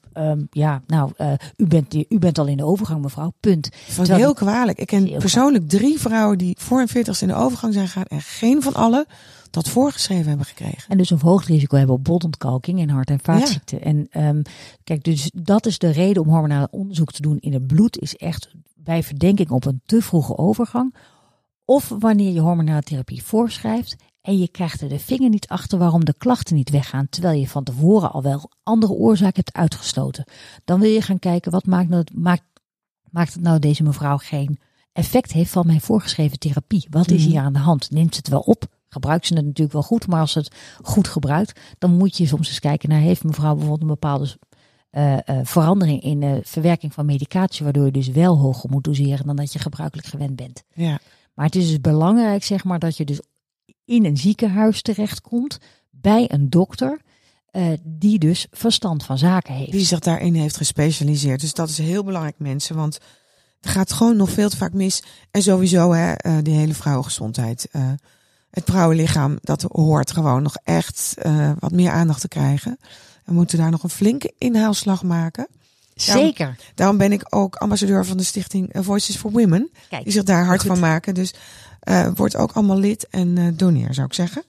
u bent al in de overgang, mevrouw, punt. Dat is heel kwalijk. Ik ken persoonlijk 3 vrouwen die voor hun 40ste in de overgang zijn gegaan en geen van allen dat voorgeschreven hebben gekregen. En dus een verhoogd risico hebben op botontkalking en hart- en vaatziekten. Ja. En kijk, dus dat is de reden om hormonaal onderzoek te doen in het bloed, is echt bij verdenking op een te vroege overgang. Of wanneer je hormonale therapie voorschrijft en je krijgt er de vinger niet achter waarom de klachten niet weggaan, terwijl je van tevoren al wel andere oorzaken hebt uitgesloten. Dan wil je gaan kijken, wat maakt het nou deze mevrouw geen effect heeft van mijn voorgeschreven therapie? Wat is hier aan de hand? Neemt ze het wel op? Gebruikt ze het natuurlijk wel goed, maar als ze het goed gebruikt, dan moet je soms eens kijken naar, heeft mevrouw bijvoorbeeld een bepaalde verandering in de verwerking van medicatie, waardoor je dus wel hoger moet doseren dan dat je gebruikelijk gewend bent. Ja. Maar het is dus belangrijk, zeg maar, dat je dus in een ziekenhuis terechtkomt bij een dokter die dus verstand van zaken heeft. Die zich daarin heeft gespecialiseerd. Dus dat is heel belangrijk, mensen, want er gaat gewoon nog veel te vaak mis. En sowieso die hele vrouwengezondheid. Het vrouwenlichaam, dat hoort gewoon nog echt wat meer aandacht te krijgen. We moeten daar nog een flinke inhaalslag maken. Zeker. Daarom ben ik ook ambassadeur van de stichting Voices for Women. Kijk, die zich daar hard van maken. Dus word ook allemaal lid en doneer, zou ik zeggen.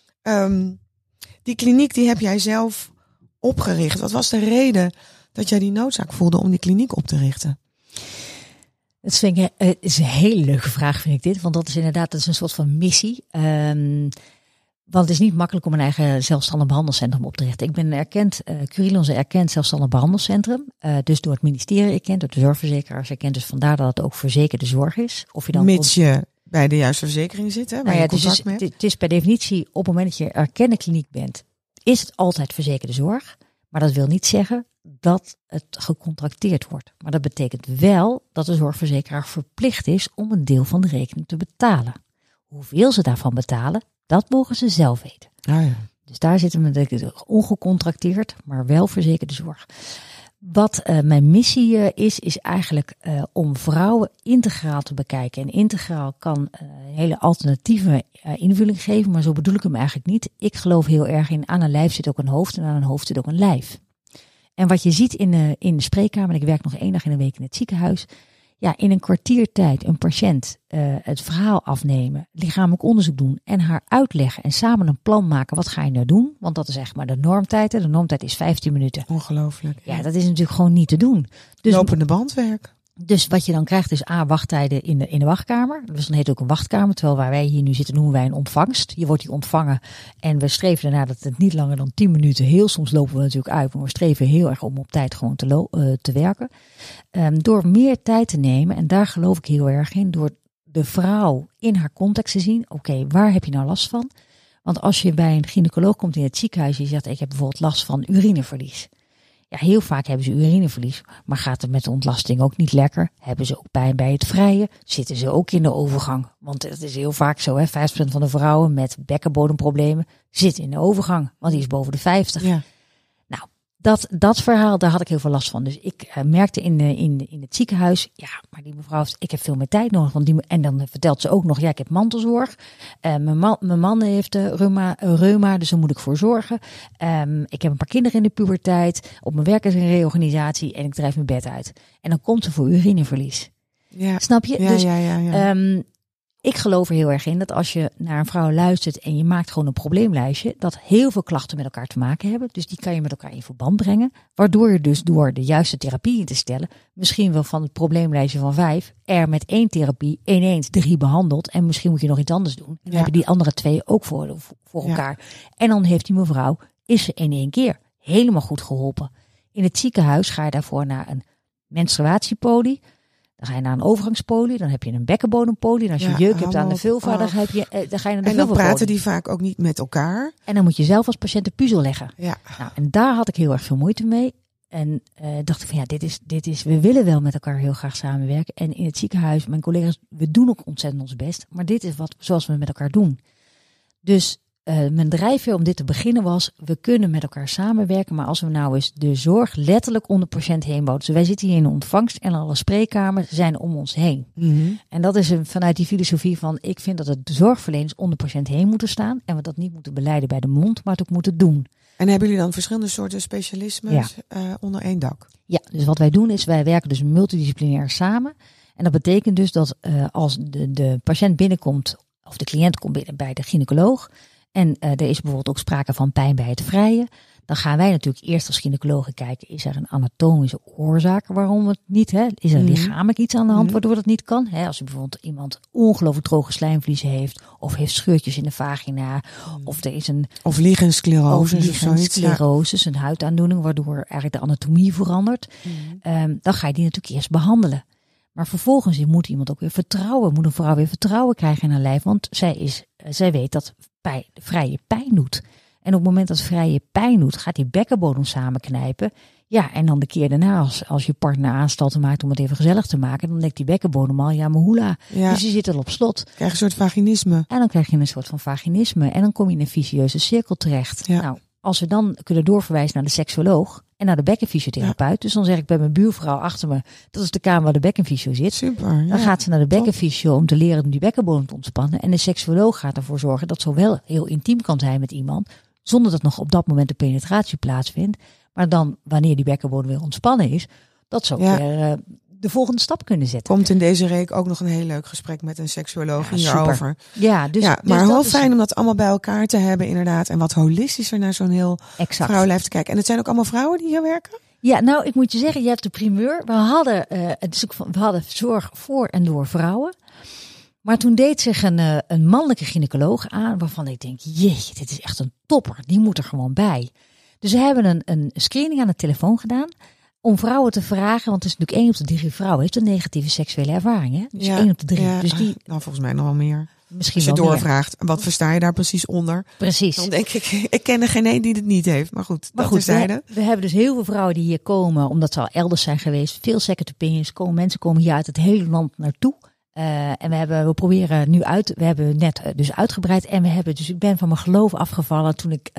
Die kliniek die heb jij zelf opgericht. Wat was de reden dat jij die noodzaak voelde om die kliniek op te richten? Het is een hele leuke vraag, vind ik dit. Want dat is inderdaad een soort van missie. Want het is niet makkelijk om een eigen zelfstandig behandelcentrum op te richten. Ik ben Curilon is een erkend zelfstandig behandelcentrum. Dus door het ministerie erkend, door de zorgverzekeraars erkend. Dus vandaar dat het ook verzekerde zorg is. Of je dan mits je bij de juiste verzekering zit, hè? Het is per definitie, op het moment dat je erkende kliniek bent, is het altijd verzekerde zorg. Maar dat wil niet zeggen dat het gecontracteerd wordt. Maar dat betekent wel dat de zorgverzekeraar verplicht is om een deel van de rekening te betalen. Hoeveel ze daarvan betalen, dat mogen ze zelf weten. Ah, ja. Dus daar zitten we ongecontracteerd, maar wel verzekerde zorg. Wat mijn missie is eigenlijk om vrouwen integraal te bekijken. En integraal kan hele alternatieve invulling geven, maar zo bedoel ik hem eigenlijk niet. Ik geloof heel erg in, aan een lijf zit ook een hoofd en aan een hoofd zit ook een lijf. En wat je ziet in de spreekkamer, ik werk nog 1 dag in de week in het ziekenhuis. Ja, in een kwartiertijd een patiënt het verhaal afnemen, lichamelijk onderzoek doen en haar uitleggen en samen een plan maken. Wat ga je nou doen? Want dat is echt maar de normtijd. De normtijd is 15 minuten. Ongelooflijk. Ja, dat is natuurlijk gewoon niet te doen. Dus, lopende bandwerk. Dus wat je dan krijgt is wachttijden in de wachtkamer. Dus dan heet het ook een wachtkamer. Terwijl waar wij hier nu zitten noemen wij een ontvangst. Je wordt hier ontvangen en we streven ernaar dat het niet langer dan 10 minuten. Heel soms lopen we natuurlijk uit, maar we streven heel erg om op tijd gewoon te werken. Door meer tijd te nemen, en daar geloof ik heel erg in, door de vrouw in haar context te zien. Oké, waar heb je nou last van? Want als je bij een gynaecoloog komt in het ziekenhuis en je zegt, ik heb bijvoorbeeld last van urineverlies. Ja, heel vaak hebben ze urineverlies, maar gaat het met de ontlasting ook niet lekker? Hebben ze ook pijn bij het vrijen? Zitten ze ook in de overgang? Want het is heel vaak zo, 50% van de vrouwen met bekkenbodemproblemen zitten in de overgang, want die is boven de 50. Ja. Nou, dat verhaal, daar had ik heel veel last van. Dus ik merkte in het ziekenhuis, ja, maar die mevrouw, ik heb veel meer tijd nodig. En dan vertelt ze ook nog, ja, ik heb mantelzorg. Mijn man heeft reuma, dus daar moet ik voor zorgen. Ik heb een paar kinderen in de puberteit. Op mijn werk is een reorganisatie en ik drijf mijn bed uit. En dan komt ze voor urineverlies. Ja. Snap je? Ja, Dus ja. ik geloof er heel erg in dat als je naar een vrouw luistert en je maakt gewoon een probleemlijstje, dat heel veel klachten met elkaar te maken hebben. Dus die kan je met elkaar in verband brengen. Waardoor je dus door de juiste therapie in te stellen, misschien wel van het probleemlijstje van 5, er met 1 therapie ineens 3 behandelt. En misschien moet je nog iets anders doen. En dan hebben die andere 2 ook voor elkaar. En dan heeft die mevrouw, is ze in 1 keer helemaal goed geholpen. In het ziekenhuis ga je daarvoor naar een menstruatiepolie. Dan ga je naar een overgangspolie, dan heb je een bekkenbodempolie. En als je jeuk hebt aan de vulva, dan ga je naar de vulvapolie. En dan praten die vaak ook niet met elkaar. En dan moet je zelf als patiënt de puzzel leggen. Ja. Nou, en daar had ik heel erg veel moeite mee. En dacht ik van ja, dit is, we willen wel met elkaar heel graag samenwerken. En in het ziekenhuis, mijn collega's, we doen ook ontzettend ons best. Maar dit is zoals we met elkaar doen. Dus mijn drijfveer om dit te beginnen was, we kunnen met elkaar samenwerken, maar als we nou eens de zorg letterlijk om de patiënt heen bouwen. Dus wij zitten hier in de ontvangst en alle spreekkamers zijn om ons heen. Mm-hmm. En dat is vanuit die filosofie van, ik vind dat het de zorgverleners om de patiënt heen moeten staan en we dat niet moeten beleiden bij de mond, maar het ook moeten doen. En hebben jullie dan verschillende soorten specialismen onder 1 dak? Ja, dus wat wij doen is, wij werken dus multidisciplinair samen. En dat betekent dus dat als de patiënt binnenkomt, of de cliënt komt binnen bij de gynaecoloog, en er is bijvoorbeeld ook sprake van pijn bij het vrijen. Dan gaan wij natuurlijk eerst als gynaecologen kijken, is er een anatomische oorzaak waarom het niet, is er lichamelijk iets aan de hand waardoor dat niet kan. Als je bijvoorbeeld iemand ongelooflijk droge slijmvliezen heeft, of heeft scheurtjes in de vagina, of er is een... Of lichensclerose of zoiets. Een huidaandoening waardoor eigenlijk de anatomie verandert. Dan ga je die natuurlijk eerst behandelen. Maar vervolgens moet iemand ook weer vertrouwen, moet een vrouw weer vertrouwen krijgen in haar lijf, want zij weet dat vrije pijn doet. En op het moment dat vrije pijn doet, gaat die bekkenbodem samenknijpen. Ja, en dan de keer daarna, als je partner aanstalten maakt om het even gezellig te maken, dan denkt die bekkenbodem al, ja, maar hoela. Ja. Dus die zit al op slot. Krijg je een soort vaginisme. En dan krijg je een soort van vaginisme. En dan kom je in een vicieuze cirkel terecht. Ja. Nou, als we dan kunnen doorverwijzen naar de seksuoloog en naar de bekkenfysiotherapeut. Dus dan zeg ik bij mijn buurvrouw achter me, dat is de kamer waar de bekkenfysio zit. Super. Dan gaat ze naar de bekkenfysio om te leren om die bekkenbodem te ontspannen. En de seksuoloog gaat ervoor zorgen dat zo wel heel intiem kan zijn met iemand, zonder dat nog op dat moment de penetratie plaatsvindt. Maar dan, wanneer die bekkenbodem weer ontspannen is, dat ze ook weer de volgende stap kunnen zetten. Komt in deze reek ook nog een heel leuk gesprek met een seksuoloog hierover. Ja, dus maar heel fijn om dat allemaal bij elkaar te hebben inderdaad. En wat holistischer naar zo'n heel vrouwenlijf te kijken. En het zijn ook allemaal vrouwen die hier werken? Ja, nou, ik moet je zeggen, je hebt de primeur. We hadden zorg voor en door vrouwen. Maar toen deed zich een mannelijke gynaecoloog aan, waarvan ik denk, jeetje, dit is echt een topper. Die moet er gewoon bij. Dus we hebben een screening aan de telefoon gedaan om vrouwen te vragen, want het is natuurlijk 1 op de 3 vrouwen heeft een negatieve seksuele ervaring. Hè? Dus 1 op de 3. Ja, dus die, nou, volgens mij nog wel meer. Misschien als je wel doorvraagt, meer. Wat versta je daar precies onder? Precies. Dan denk ik ken er geen één die het niet heeft. Maar goed, we hebben dus heel veel vrouwen die hier komen, omdat ze al elders zijn geweest. Veel second opinions komen. Mensen komen hier uit het hele land naartoe. En we proberen nu we hebben net dus uitgebreid. En ik ben van mijn geloof afgevallen toen ik,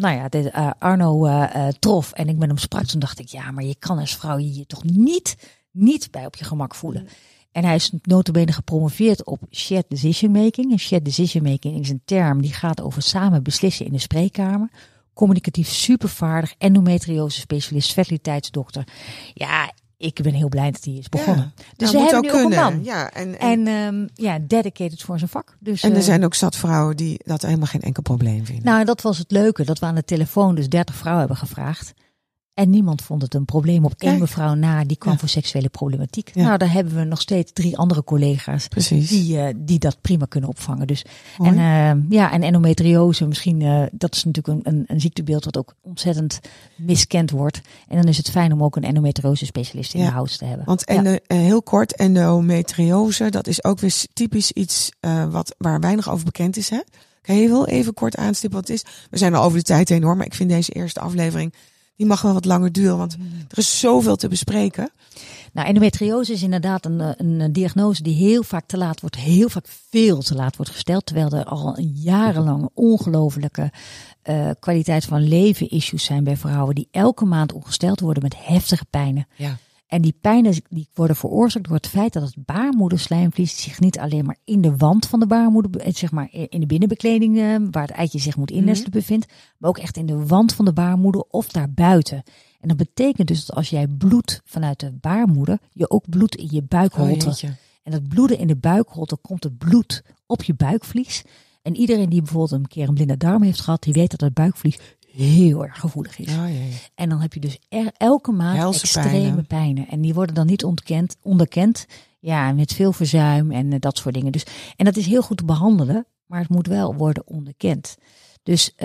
Arno trof en ik met hem sprak. Toen dacht ik, ja, maar je kan als vrouw je toch niet bij op je gemak voelen. En hij is nota bene gepromoveerd op shared decision making. En shared decision making is een term die gaat over samen beslissen in de spreekkamer. Communicatief supervaardig, endometriose specialist, fertiliteitsdokter. Ja, ik ben heel blij dat hij is begonnen. Ja, dus we hebben nu ook een man. Ja, en dedicated voor zijn vak. Dus, en er zijn ook zat vrouwen die dat helemaal geen enkel probleem vinden. Nou, dat was het leuke. Dat we aan de telefoon dus 30 vrouwen hebben gevraagd. En niemand vond het een probleem. Op 1 mevrouw na, die kwam voor seksuele problematiek. Ja. Nou, daar hebben we nog steeds 3 andere collega's die dat prima kunnen opvangen. Dus, en endometriose, misschien, dat is natuurlijk een ziektebeeld wat ook ontzettend miskend wordt. En dan is het fijn om ook een endometriose specialist in de house te hebben. Want heel kort, endometriose, dat is ook weer typisch iets waar weinig over bekend is. Hè? Kan je heel even kort aanstippen wat het is? We zijn al over de tijd heen hoor, maar ik vind deze eerste aflevering die mag wel wat langer duren, want er is zoveel te bespreken. Nou, endometriose is inderdaad een diagnose die heel vaak veel te laat wordt gesteld. Terwijl er al jarenlang ongelofelijke kwaliteit van leven issues zijn bij vrouwen die elke maand ongesteld worden met heftige pijnen. Ja. En die pijnen die worden veroorzaakt door het feit dat het baarmoederslijmvlies zich niet alleen maar in de wand van de baarmoeder, zeg maar in de binnenbekleding waar het eitje zich moet innestelen bevindt, maar ook echt in de wand van de baarmoeder of daarbuiten. En dat betekent dus dat als jij bloedt vanuit de baarmoeder, je ook bloedt in je buikholte. En dat bloeden in de buikholte komt het bloed op je buikvlies. En iedereen die bijvoorbeeld een keer een blinde darm heeft gehad, die weet dat het buikvlies heel erg gevoelig is. Ja. En dan heb je dus elke maand Helse extreme pijnen. En die worden dan niet onderkend. Ja, met veel verzuim en dat soort dingen. Dus, en dat is heel goed te behandelen, maar het moet wel worden onderkend. Dus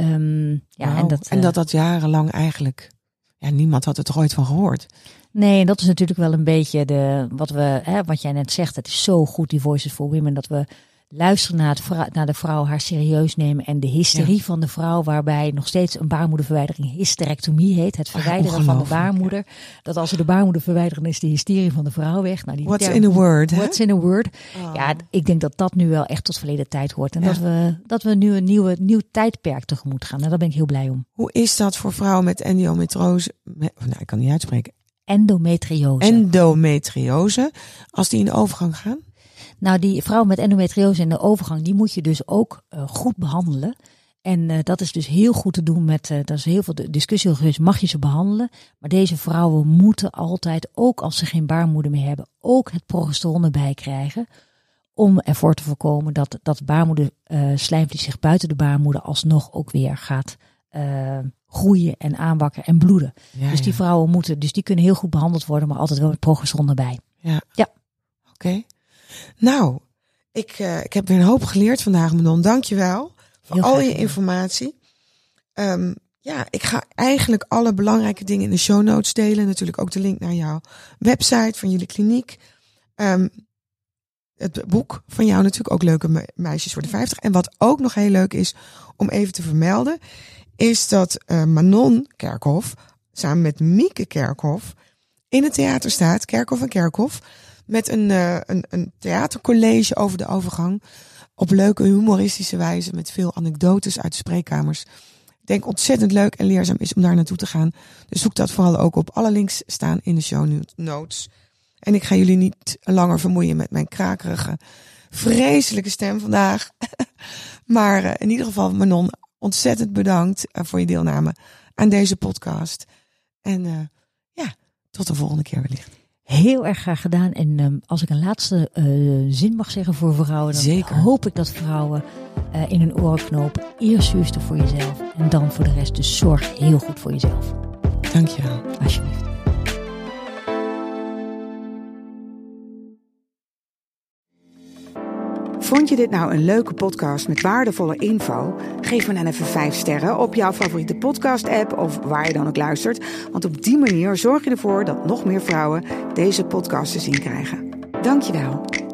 en dat jarenlang eigenlijk. Ja, niemand had er toch ooit van gehoord. Nee, en dat is natuurlijk wel een beetje wat jij net zegt. Het is zo goed, die Voices for Women, dat we luisteren naar de vrouw, haar serieus nemen en de hysterie van de vrouw, waarbij nog steeds een baarmoederverwijdering hysterectomie heet. Het verwijderen van de baarmoeder. Ja. Dat als ze de baarmoeder verwijderen, is de hysterie van de vrouw weg. Nou, What's in a word? What's in a word? Oh. Ja, ik denk dat dat nu wel echt tot verleden tijd hoort. En dat we nu een nieuw tijdperk tegemoet gaan. En daar ben ik heel blij om. Hoe is dat voor vrouwen met endometriose? Ik kan niet uitspreken. Endometriose. Als die in de overgang gaan? Nou, die vrouwen met endometriose in de overgang, die moet je dus ook goed behandelen. En dat is dus heel goed te doen met, daar is heel veel discussie over geweest, mag je ze behandelen? Maar deze vrouwen moeten altijd, ook als ze geen baarmoeder meer hebben, ook het progesteron erbij krijgen. Om ervoor te voorkomen dat baarmoederslijmvlies zich buiten de baarmoeder alsnog ook weer gaat groeien en aanwakkeren en bloeden. Ja, dus die vrouwen die kunnen heel goed behandeld worden, maar altijd wel met progesteron erbij. Ja. Oké. Nou, ik heb weer een hoop geleerd vandaag, Manon. Dank je wel voor al je informatie. Ik ga eigenlijk alle belangrijke dingen in de show notes delen. Natuurlijk ook de link naar jouw website van jullie kliniek. Het boek van jou natuurlijk ook Leuke Meisjes voor de 50. En wat ook nog heel leuk is om even te vermelden, is dat Manon Kerkhoff samen met Mieke Kerkhoff in het theater staat, Kerkhoff en Kerkhoff, met een theatercollege over de overgang. Op leuke humoristische wijze met veel anekdotes uit de spreekkamers. Ik denk ontzettend leuk en leerzaam is om daar naartoe te gaan. Dus zoek dat vooral ook op. Alle links staan in de show notes. En ik ga jullie niet langer vermoeien met mijn krakerige, vreselijke stem vandaag. Maar in ieder geval, Manon, ontzettend bedankt voor je deelname aan deze podcast. En tot de volgende keer wellicht. Heel erg graag gedaan. En als ik een laatste zin mag zeggen voor vrouwen, dan Zeker. Hoop ik dat vrouwen in hun oren knopen. Eerst zuurste voor jezelf en dan voor de rest. Dus zorg heel goed voor jezelf. Dank je wel. Alsjeblieft. Vond je dit nou een leuke podcast met waardevolle info? Geef me dan even 5 sterren op jouw favoriete podcast-app of waar je dan ook luistert. Want op die manier zorg je ervoor dat nog meer vrouwen deze podcast te zien krijgen. Dank je wel.